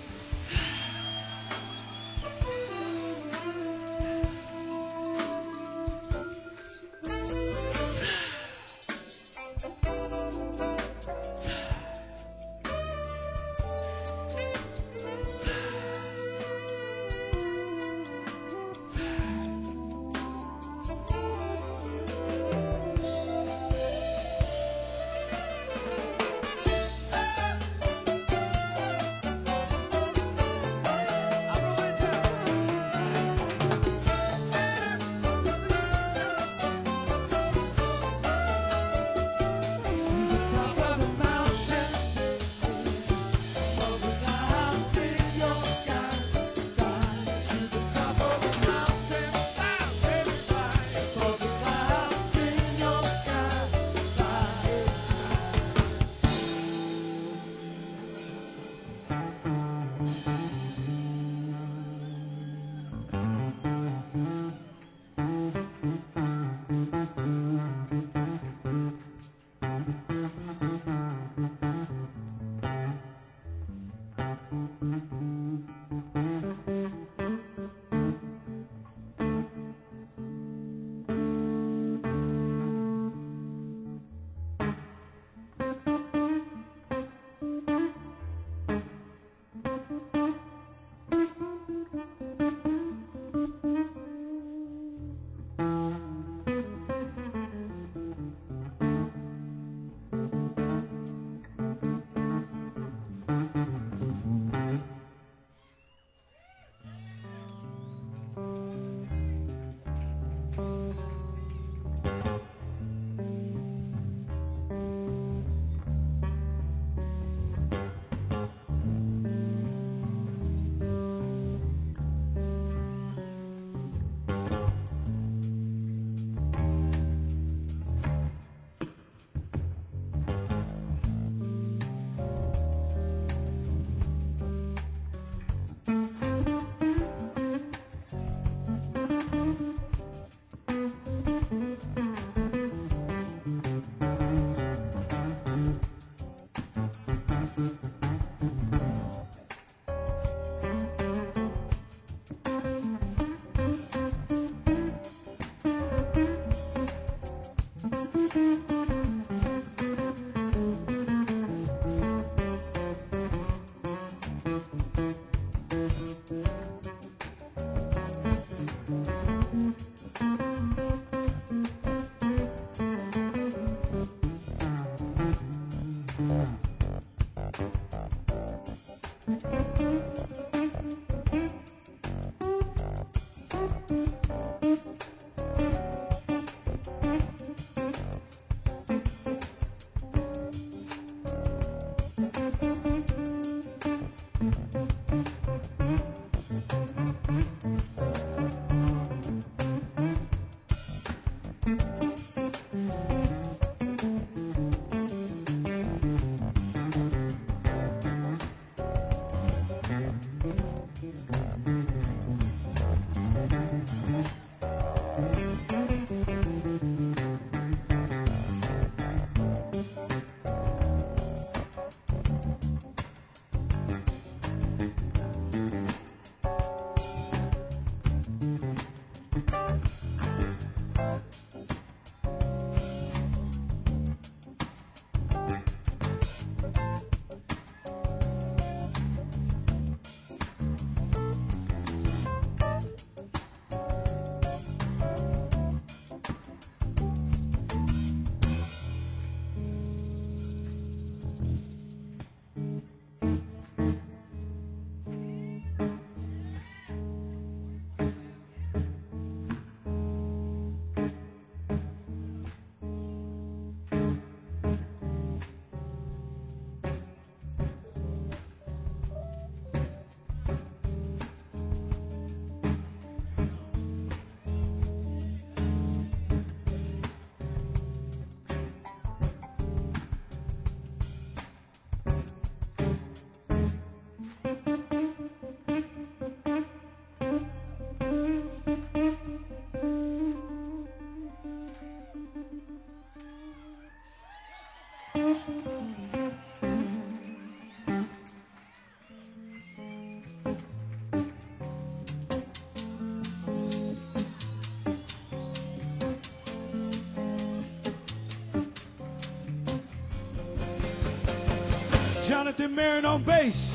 Jonathan Marin on bass.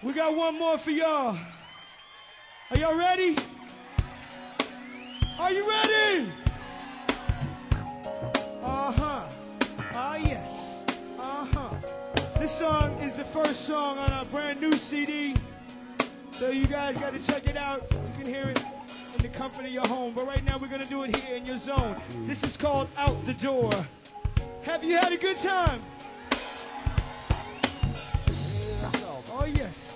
We got one more for y'all. Are y'all ready? Are you ready? Uh-huh. Ah, yes. Uh-huh. This song is the first song on our brand new C D. So you guys got to check it out. You can hear it in the comfort of your home. But right now we're going to do it here in your zone. This is called Out the Door. Have you had a good time? Oh, yes.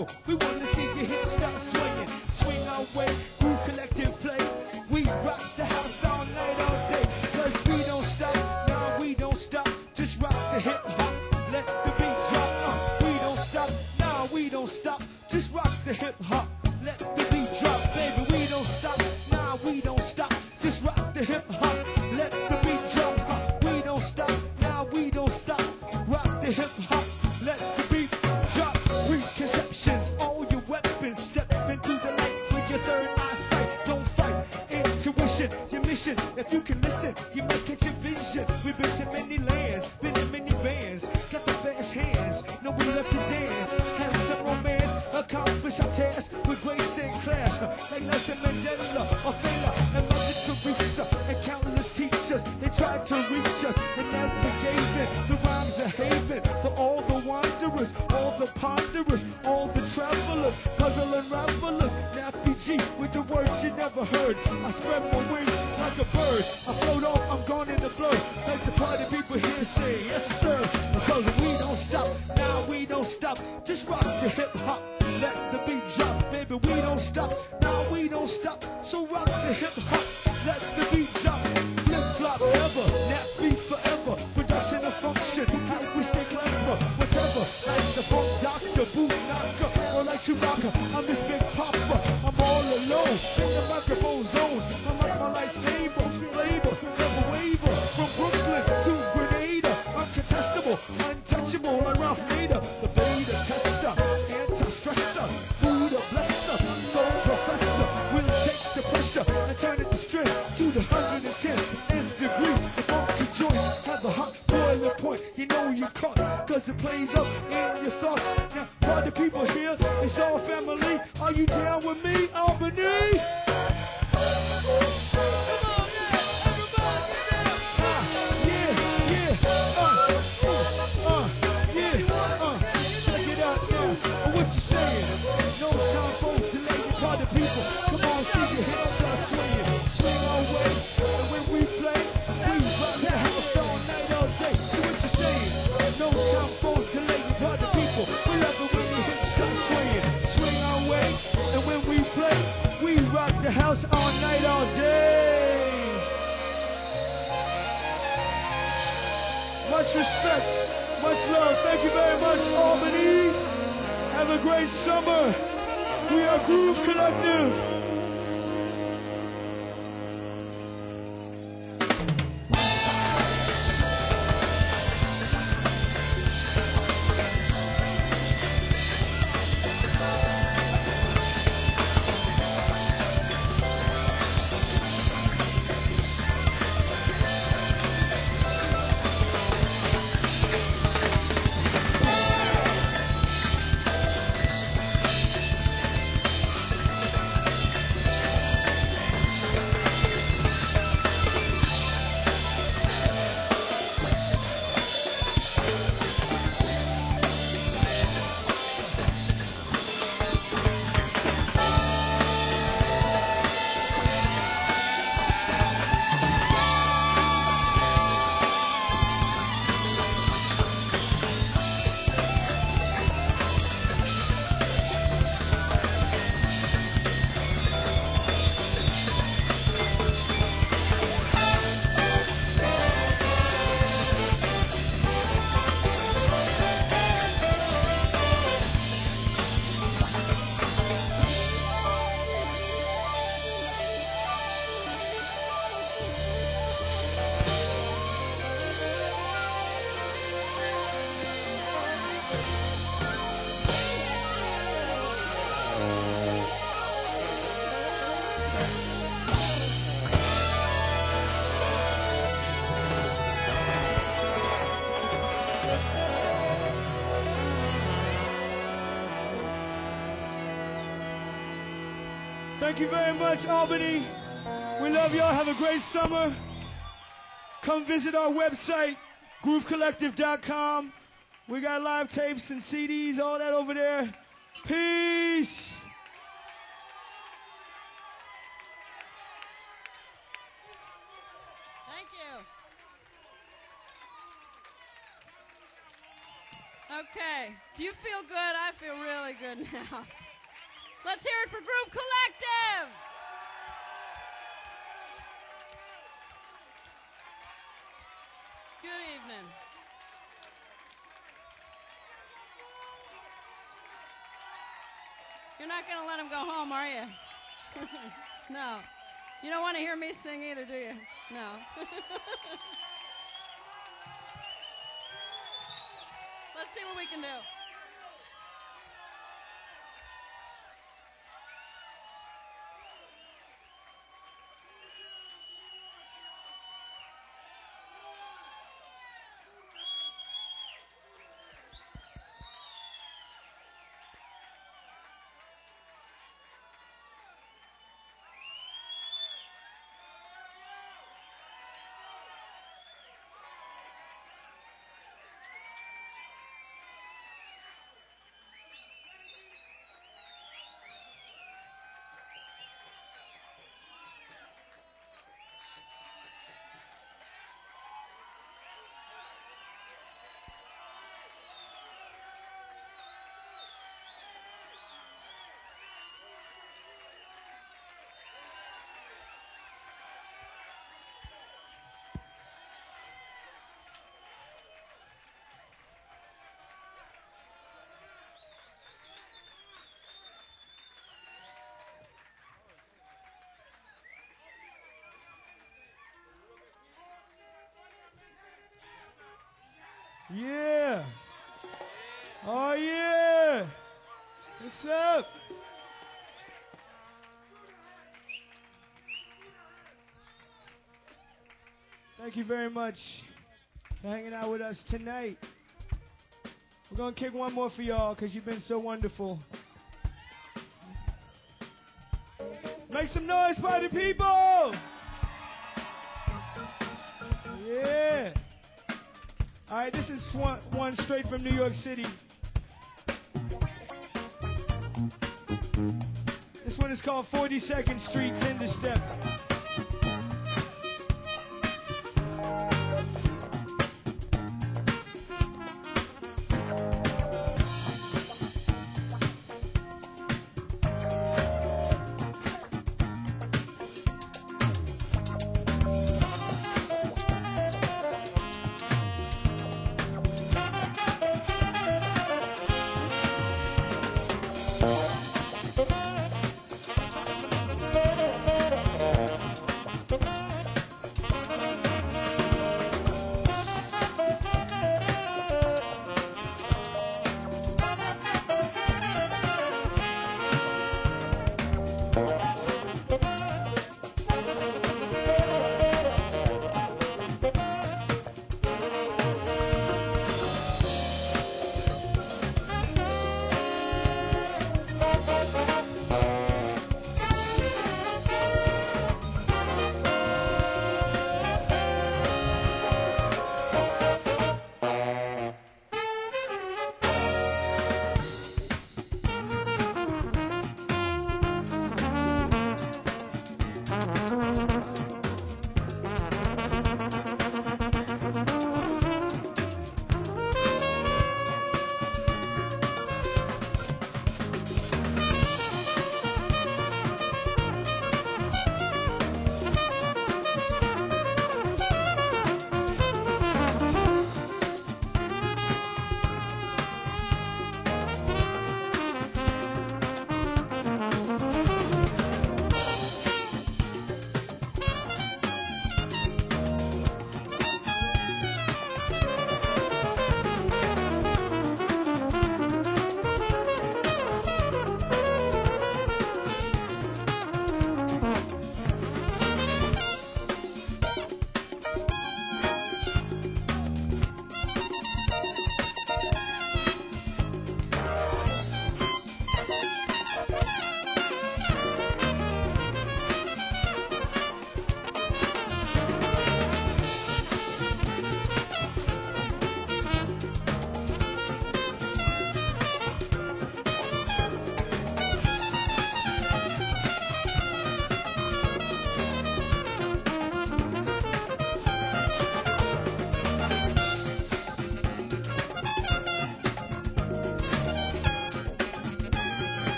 people. We wanna see your hips start swinging. Swing our way, Groove Collective play. We rock the house all night, all day. Cause we don't stop, nah, we don't stop. Just rock the hip hop, let the beat drop. Uh, we don't stop, nah, we don't stop. Just rock the hip hop, let the beat drop. Baby, we don't stop, nah, we don't stop. Just rock the hip hop, let the beat drop. Uh, we don't stop, nah, we don't stop. Rock the hip hop, let the beat drop. Preconceptions, all your weapons. Step into the light with your third eyesight. Don't fight, intuition, your mission. If you can listen, you might catch a vision. We've been to many lands, been in many bands. Got the fast hands, no we love to dance. Have some romance, accomplish our task with grace and class. Like Nelson Mandela, or Fela, and Mother Teresa, and countless teachers. They tried to reach us, and never gave in. The rhymes are haven for all the wanderers, all the ponderers, all the travelers, puzzle unravelers. Nappy G with the words you never heard. I spread my wings like a bird. I float off, I'm gone in the blur. Like the party people here say, yes sir. Because we don't stop, now we don't stop. Just rock the hip hop, let the beat drop. Baby, we don't stop, now we don't stop. So rock the hip hop, let the beat drop. Flip flop forever, nappy forever. Production and function, how we stay clever. Whatever, like the funk doctor, boot knocker, or like Chewbacca. I'm this big papa, I'm all alone in the microphone zone. I lost my lightsaber, flavor, never waver. From Brooklyn to Grenada, uncontestable, untouchable, like Ralph Nader. The beta tester, anti-stressor, Buddha blesser, soul professor. We'll take the pressure and turn it to strength to the one hundred tenth degree. The funky joint have a hot boiling point. You know you caught, cause it plays up in your thoughts. Now, party people here, it's all family. Are you down with me, Albany? The house all night, all day. Much respect, much love. Thank you very much, Albany. Have a great summer. We are Groove Collective. Thank you very much, Albany. We love y'all. Have a great summer. Come visit our website, groove collective dot com. We got live tapes and C Ds, all that over there. Peace. Thank you. Okay. Do you feel good? I feel really good now. Let's hear it for Group Collective. Good evening. You're not going to let him go home, are you? No. You don't want to hear me sing either, do you? No. Let's see what we can do. Yeah. Oh, yeah. What's up? Thank you very much for hanging out with us tonight. We're going to kick one more for y'all because you've been so wonderful. Make some noise, party people! Yeah. All right, this is one, one straight from New York City. This one is called forty-second Street Tender Step.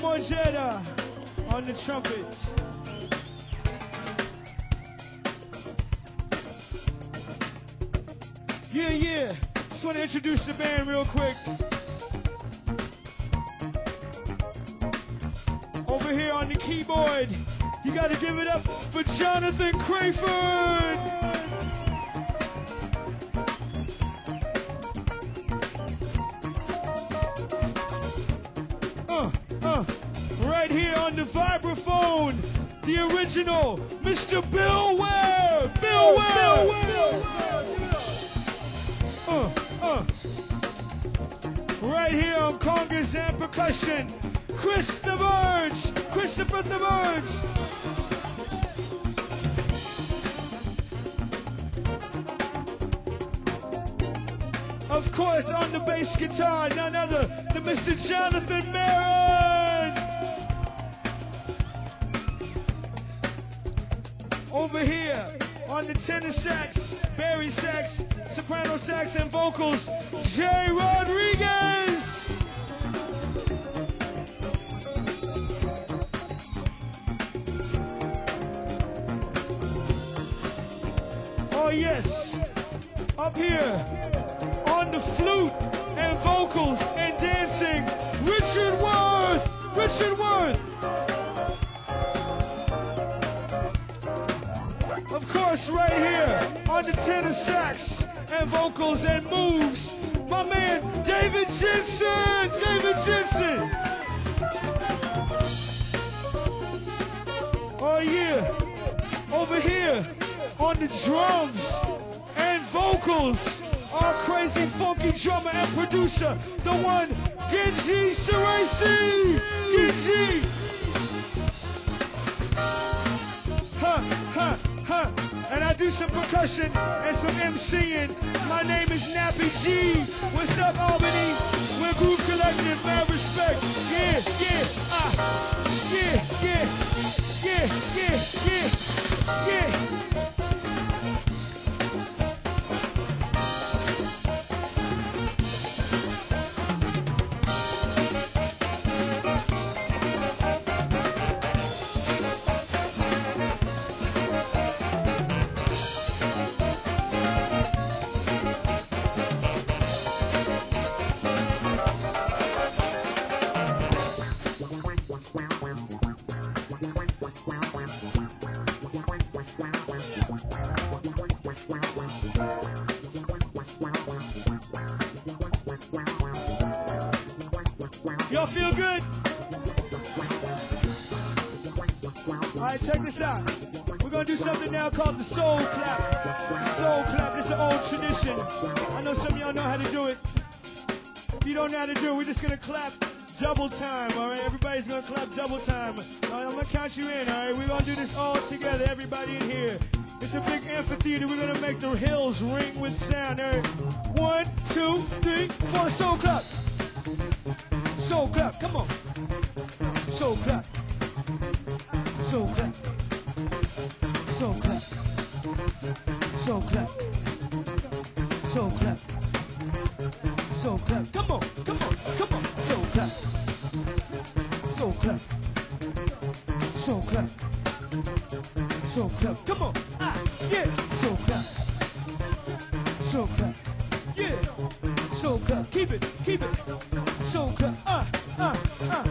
Mojeda on the trumpet. Yeah, yeah. Just want to introduce the band real quick. Over here on the keyboard, you got to give it up for Jonathan Crayford. Uh, uh, right here on the vibraphone, the original Mister Bill Ware. Bill Ware. Bill Ware. Uh, uh. Right here on congas and percussion, Chris the Verge. Christopher the Verge. Of course, on the bass guitar, none other than Mister Jonathan Maron. Over here, on the tenor sax, Barry sax, soprano sax, and vocals, Jay Rodriguez. Oh yes, up here, on the flute and vocals and dancing, Richard Worth. Richard Worth. Of course, right here on the tenor sax and vocals and moves, my man David Jensen. David Jensen. Oh yeah, over here on the drums and vocals, our crazy funky drummer and producer, the one Genji Saraisi. Genji. Huh, huh, huh. And I do some percussion and some MCing. My name is Nappy G. What's up, Albany? We're Groove Collective, mad respect. Yeah, yeah, ah. Yeah, yeah, yeah, yeah, yeah, yeah. Y'all feel good? All right, check this out. We're gonna do something now called the soul clap. Soul clap, it's an old tradition. I know some of y'all know how to do it. If you don't know how to do it, we're just gonna clap double time, all right? Everybody's gonna clap double time. All right, I'm gonna count you in, all right? We're gonna do this all together, everybody in here. It's a big amphitheater. We're gonna make the hills ring with sound, all right? One, two, three, four, soul clap. Soul clap, come on. Soul clap. Soul clap. Soul clap. Soul clap. Soul clap. Soul clap. Come on, come on, come on. Soul clap. Soul clap. Soul clap. Soul clap. Come on. Ah, yeah. Soul clap. Soul clap. Yeah. Soul clap. Keep it, keep it. Soul clap. Ah, ah, ah.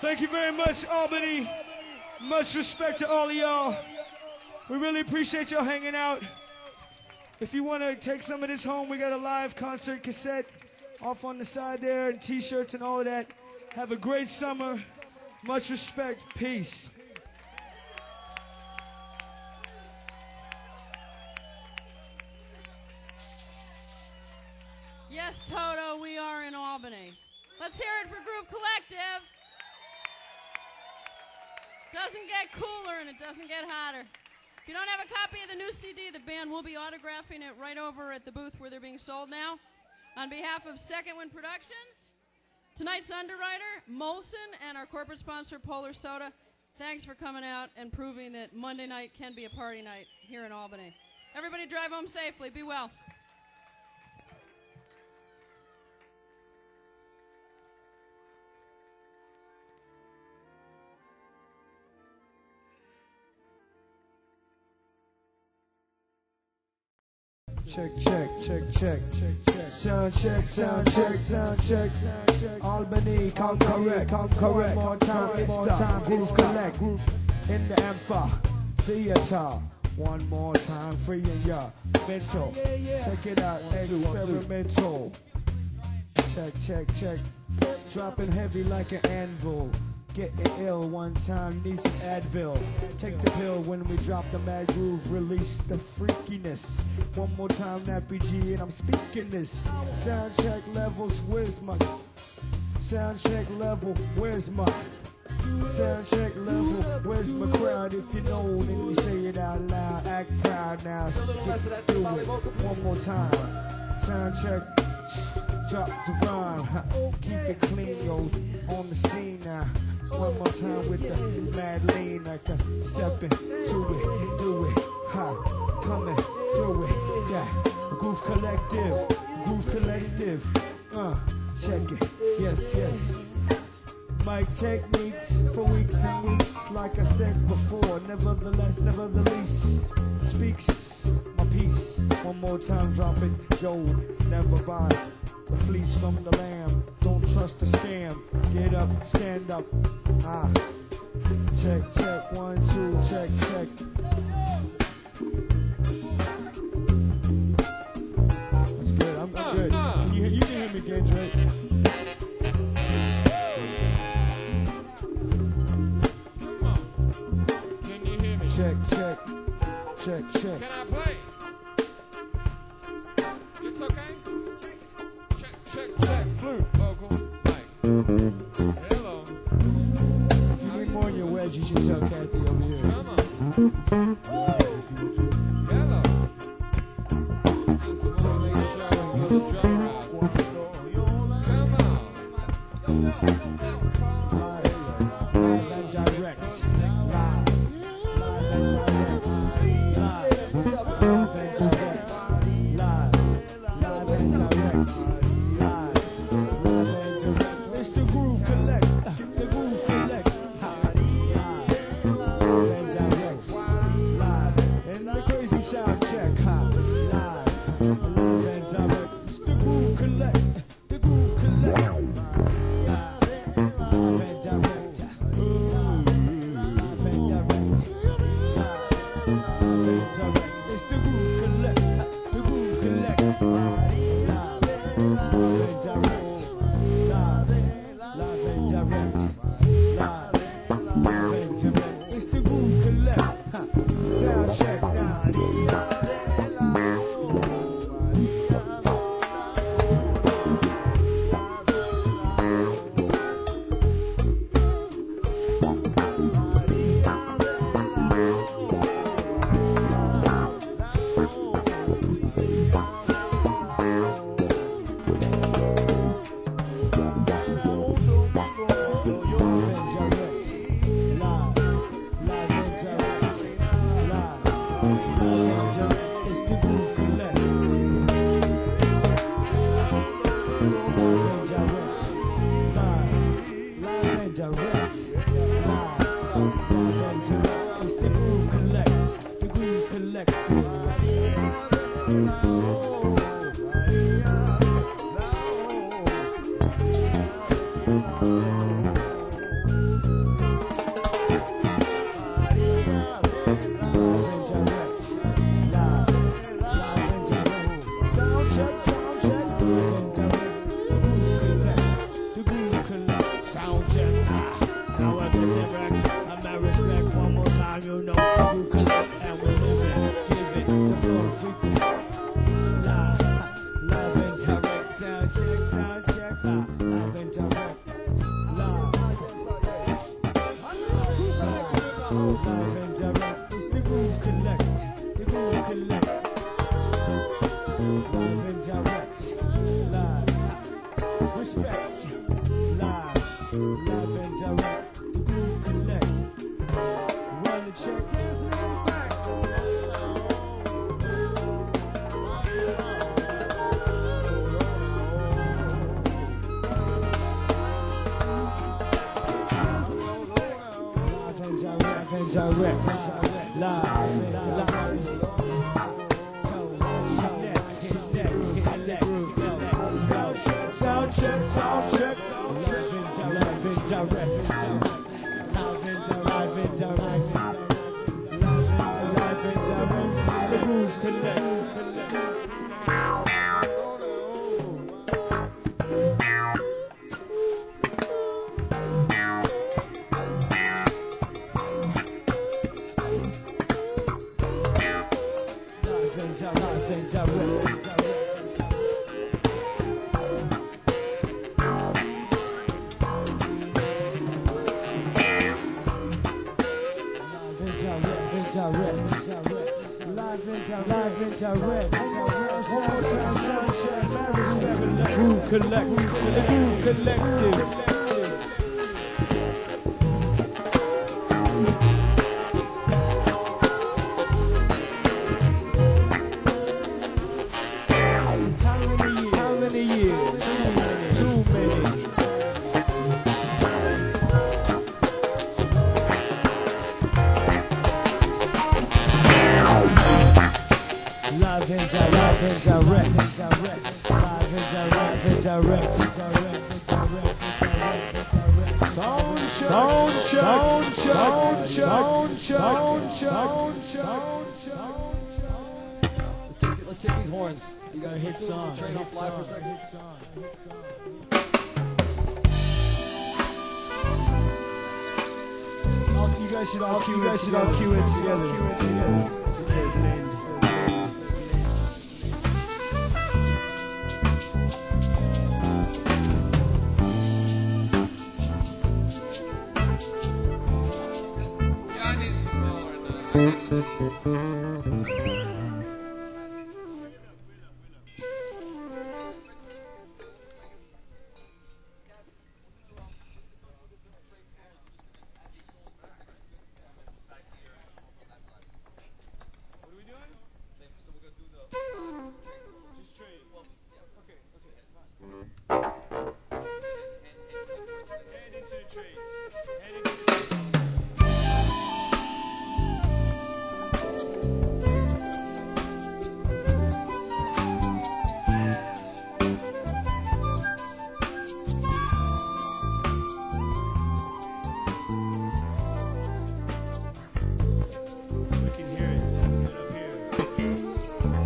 Thank you very much, Albany. Much respect to all of y'all. We really appreciate y'all hanging out. If you want to take some of this home, we got a live concert cassette off on the side there, and t-shirts and all of that. Have a great summer. Much respect. Peace. Yes, Toto, we are in Albany. Let's hear it for Groove Collective. Doesn't get cooler and it doesn't get hotter. If you don't have a copy of the new C D, the band will be autographing it right over at the booth where they're being sold now. On behalf of Second Wind Productions, tonight's underwriter, Molson, and our corporate sponsor, Polar Soda, thanks for coming out and proving that Monday night can be a party night here in Albany. Everybody drive home safely. Be well. Check, check, check, check, check, check. Sound check, sound check, sound check, sound check. Albany, come correct, come correct. More time, it's time, it's collect. In the Ampha Theater. One more time, free in your mental. Check it out, experimental. Check, check, check. Dropping heavy like an anvil. Getting ill one time, need some Advil. Take the pill when we drop the mad groove, release the freakiness. One more time, Nappy G, and I'm speaking this. Sound check levels, where's my? Sound check level, where's my? Sound check level, where's my crowd? If you know, then you say it out loud. Act proud now, skip through it. One more time. Sound check, drop the rhyme. Keep it clean, yo, on the scene now. One more time with the mad lean, like a stepping to it, do it, ha, coming through it, yeah. Groove Collective, Groove Collective, uh, check it, yes, yes. My techniques for weeks and weeks, like I said before, nevertheless, never the least, speaks my piece. One more time, drop it, yo, never buy the fleece from the lamb. Don't trust the scam. Get up, stand up. Ah, check, check, one, two, check, check. That's good. I'm, I'm good. Can you, you can hear me again, Drake? Come on. Can you hear me? Check, check, check, check. Can I play? It's okay. Check, check, check. Flute, vocal, mic. Hello. If you need more in your wedge, you should tell Kathy over here. Come on. Hello. Just wanna make sure I get the drum out. Come on. Live, live and direct. Live, live and direct. Live, live and direct. Live, live and direct. Live, live and direct. It's the Groove Collect, uh, the Groove Collect. Live, live and direct. Live, and the crazy sound check. Live, live and direct. It's the Groove Collect, the Groove Collect. Live and direct. Live and direct. Live and direct. It's the Groove Collect, the Groove Collect. Live, live and direct. Live, live and direct. Live, live and direct. It's the Groove Collect. Sound check now. sound check. Ah, now we're getting wrecked. I'm at respect. One more time, you know. You collect and we live it. Give it the flow, freak the live, live and direct. Sound check, sound check. Ah, live and direct. Live. Live and direct. It's the Groove Collect. The Groove Collect. Live and direct. Live. Respect. Live. Live and direct. The Groove Collect. Run the check. Here's the back. Live and direct. And direct. Live and direct. Sound check, sound check, live and direct, live and direct, live and direct, live and direct, it's the Groove Collect. Live and direct, live and direct. Direct, direct, live and direct, live and direct. One more time, sound check, marriage, Groove Collect, the Groove Collective. How many years? How many years? Too many. Live and direct, live and direct, live and direct, and direct, direct, direct, sound check, sound check, sound check, sound check, sound check, sound check. Let's take, let's take these horns. You got a hit song, Train hit off live for a song, second. hit song, hit song. All- You guys should all cue, you guys should all cue it together. Cue it together. Yeah, I need some more. We can hear it. Sounds good up here.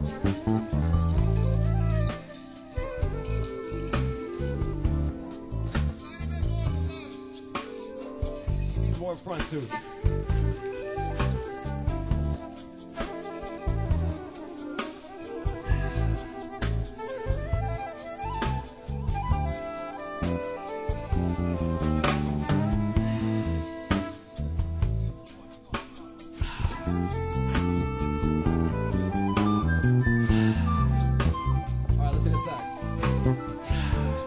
He's more in front too. All right, let's hit the sax.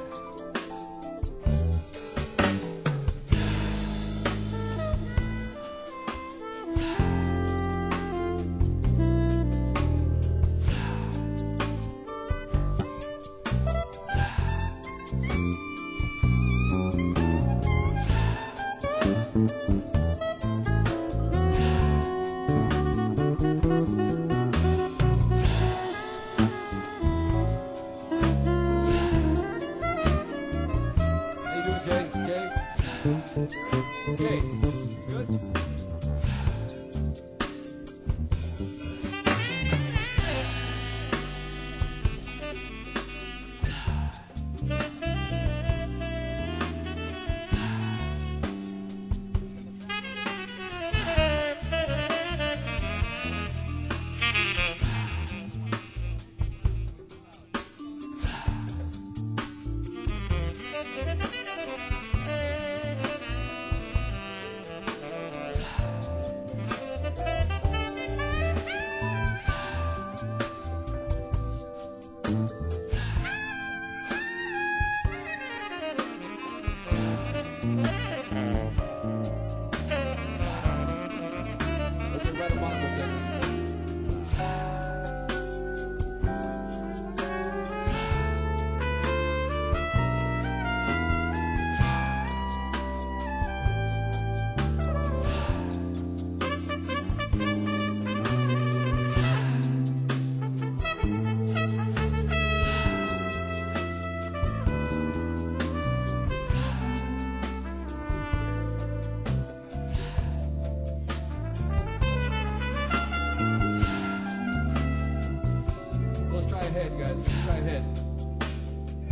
How you doing, Jay? Jay? Jay, good?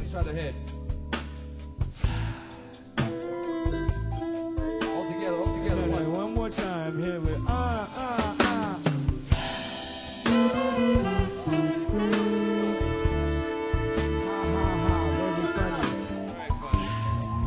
straight ahead. All together, all together. Okay, One. one more time. Here we ah ah ah. Ha ha ha. Very funny.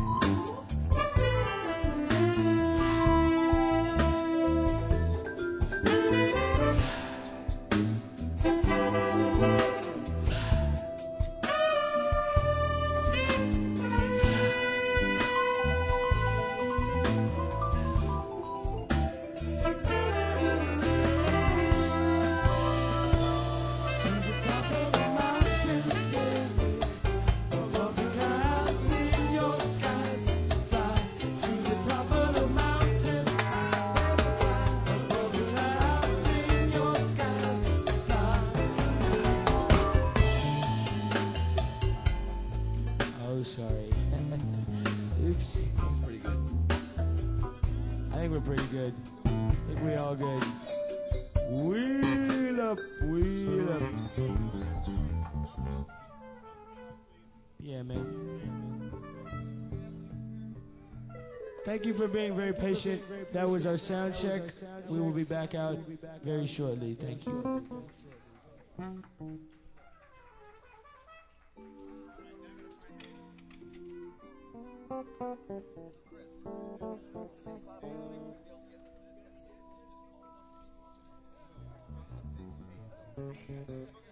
To the top of the mountain, yeah. Above the clouds in your skies, fly to the top of the mountain. Above the clouds in your skies, fly. Oh, sorry. Oops. Pretty good. I think we're pretty good. I think we all good. Wheel up, wheel up. Yeah, man. Thank you for being very patient. That was our sound check. We will be back out very shortly. Thank you. Okay.